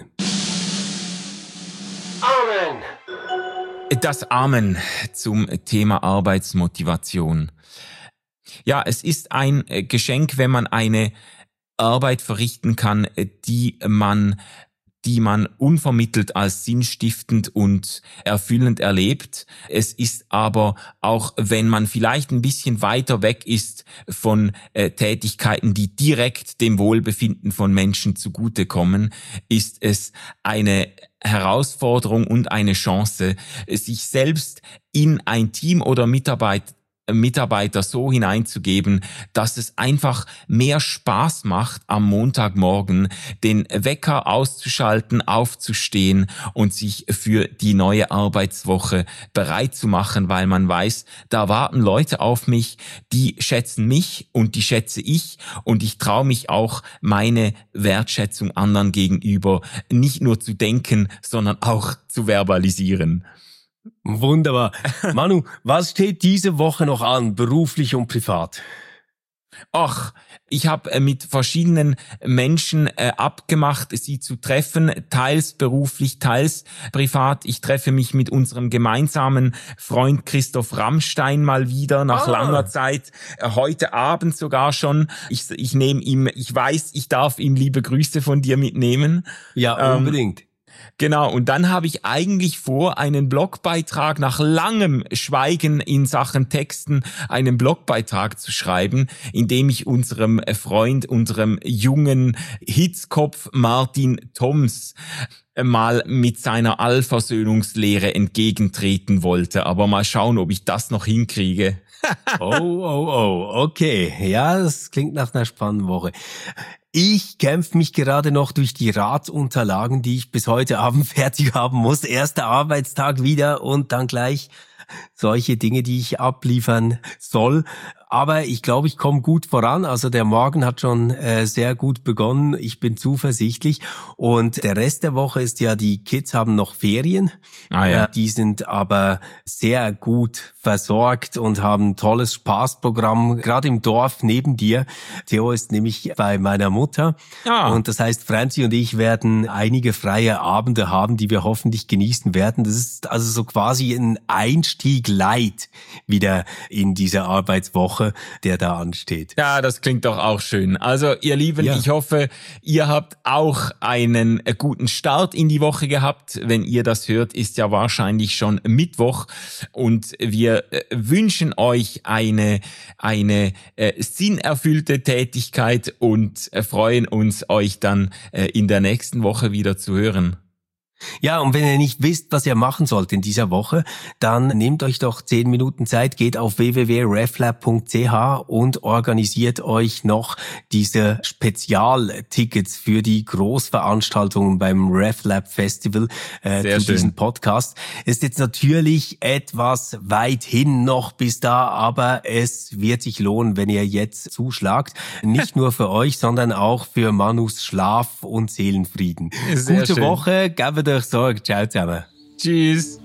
Amen. Das Amen zum Thema Arbeitsmotivation. Ja, es ist ein Geschenk, wenn man eine Arbeit verrichten kann, die man unvermittelt als sinnstiftend und erfüllend erlebt. Es ist aber auch, wenn man vielleicht ein bisschen weiter weg ist von Tätigkeiten, die direkt dem Wohlbefinden von Menschen zugutekommen, ist es eine Herausforderung und eine Chance, sich selbst in ein Team oder Mitarbeiter so hineinzugeben, dass es einfach mehr Spaß macht, am Montagmorgen den Wecker auszuschalten, aufzustehen und sich für die neue Arbeitswoche bereit zu machen, weil man weiß, da warten Leute auf mich, die schätzen mich und die schätze ich und ich traue mich auch, meine Wertschätzung anderen gegenüber nicht nur zu denken, sondern auch zu verbalisieren. Wunderbar. Manu, was steht diese Woche noch an, beruflich und privat? Ach, ich habe mit verschiedenen Menschen abgemacht, sie zu treffen, teils beruflich, teils privat. Ich treffe mich mit unserem gemeinsamen Freund Christoph Rammstein mal wieder nach langer Zeit, heute Abend sogar schon. Ich weiß, ich darf ihm liebe Grüße von dir mitnehmen. Ja, unbedingt. Genau, und dann habe ich eigentlich vor, einen Blogbeitrag nach langem Schweigen in Sachen Texten, einen Blogbeitrag zu schreiben, in dem ich unserem Freund, unserem jungen Hitzkopf Martin Toms mal mit seiner Allversöhnungslehre entgegentreten wollte. Aber mal schauen, ob ich das noch hinkriege. Okay. Ja, das klingt nach einer spannenden Woche. Ich kämpfe mich gerade noch durch die Ratsunterlagen, die ich bis heute Abend fertig haben muss. Erster Arbeitstag wieder und dann gleich solche Dinge, die ich abliefern soll. Aber ich glaube, ich komme gut voran. Also der Morgen hat schon sehr gut begonnen. Ich bin zuversichtlich. Und der Rest der Woche ist ja, die Kids haben noch Ferien. Die sind aber sehr gut versorgt und haben ein tolles Spaßprogramm, gerade im Dorf neben dir. Theo ist nämlich bei meiner Mutter. Und das heißt, Franzi und ich werden einige freie Abende haben, die wir hoffentlich genießen werden. Das ist also so quasi ein Einstieg light wieder in diese Arbeitswoche, der da ansteht. Ja, das klingt doch auch schön. Also ihr Lieben, ich hoffe, ihr habt auch einen guten Start in die Woche gehabt. Wenn ihr das hört, ist ja wahrscheinlich schon Mittwoch und wir wünschen euch eine sinnerfüllte Tätigkeit und freuen uns, euch dann in der nächsten Woche wieder zu hören. Ja, und wenn ihr nicht wisst, was ihr machen sollt in dieser Woche, dann nehmt euch doch 10 Minuten Zeit, geht auf www.reflab.ch und organisiert euch noch diese Spezialtickets für die Großveranstaltungen beim RefLab Festival zu diesem Podcast. Ist jetzt natürlich etwas weit hin noch bis da, aber es wird sich lohnen, wenn ihr jetzt zuschlagt. Nicht nur für euch, sondern auch für Manus Schlaf und Seelenfrieden. Gute Woche, gebt euch Sorge. Ciao zusammen. Tschüss.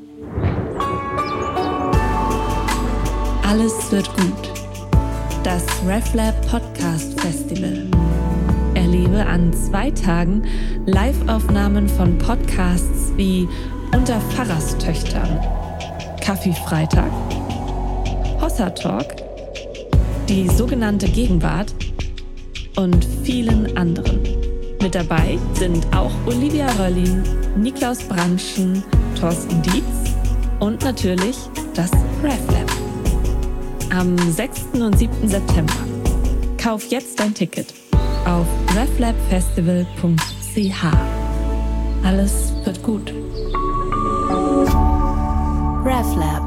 Alles wird gut. Das RefLab Podcast Festival. Erlebe an 2 Tagen Live-Aufnahmen von Podcasts wie Unter Pfarrerstöchtern, Kaffee-Freitag, Hossa Talk, die sogenannte Gegenwart und vielen anderen. Mit dabei sind auch Olivia Röllin, Niklaus Branschen, Thorsten Dietz und natürlich das RefLab. Am 6. und 7. September. Kauf jetzt dein Ticket auf reflabfestival.ch. Alles wird gut. RefLab.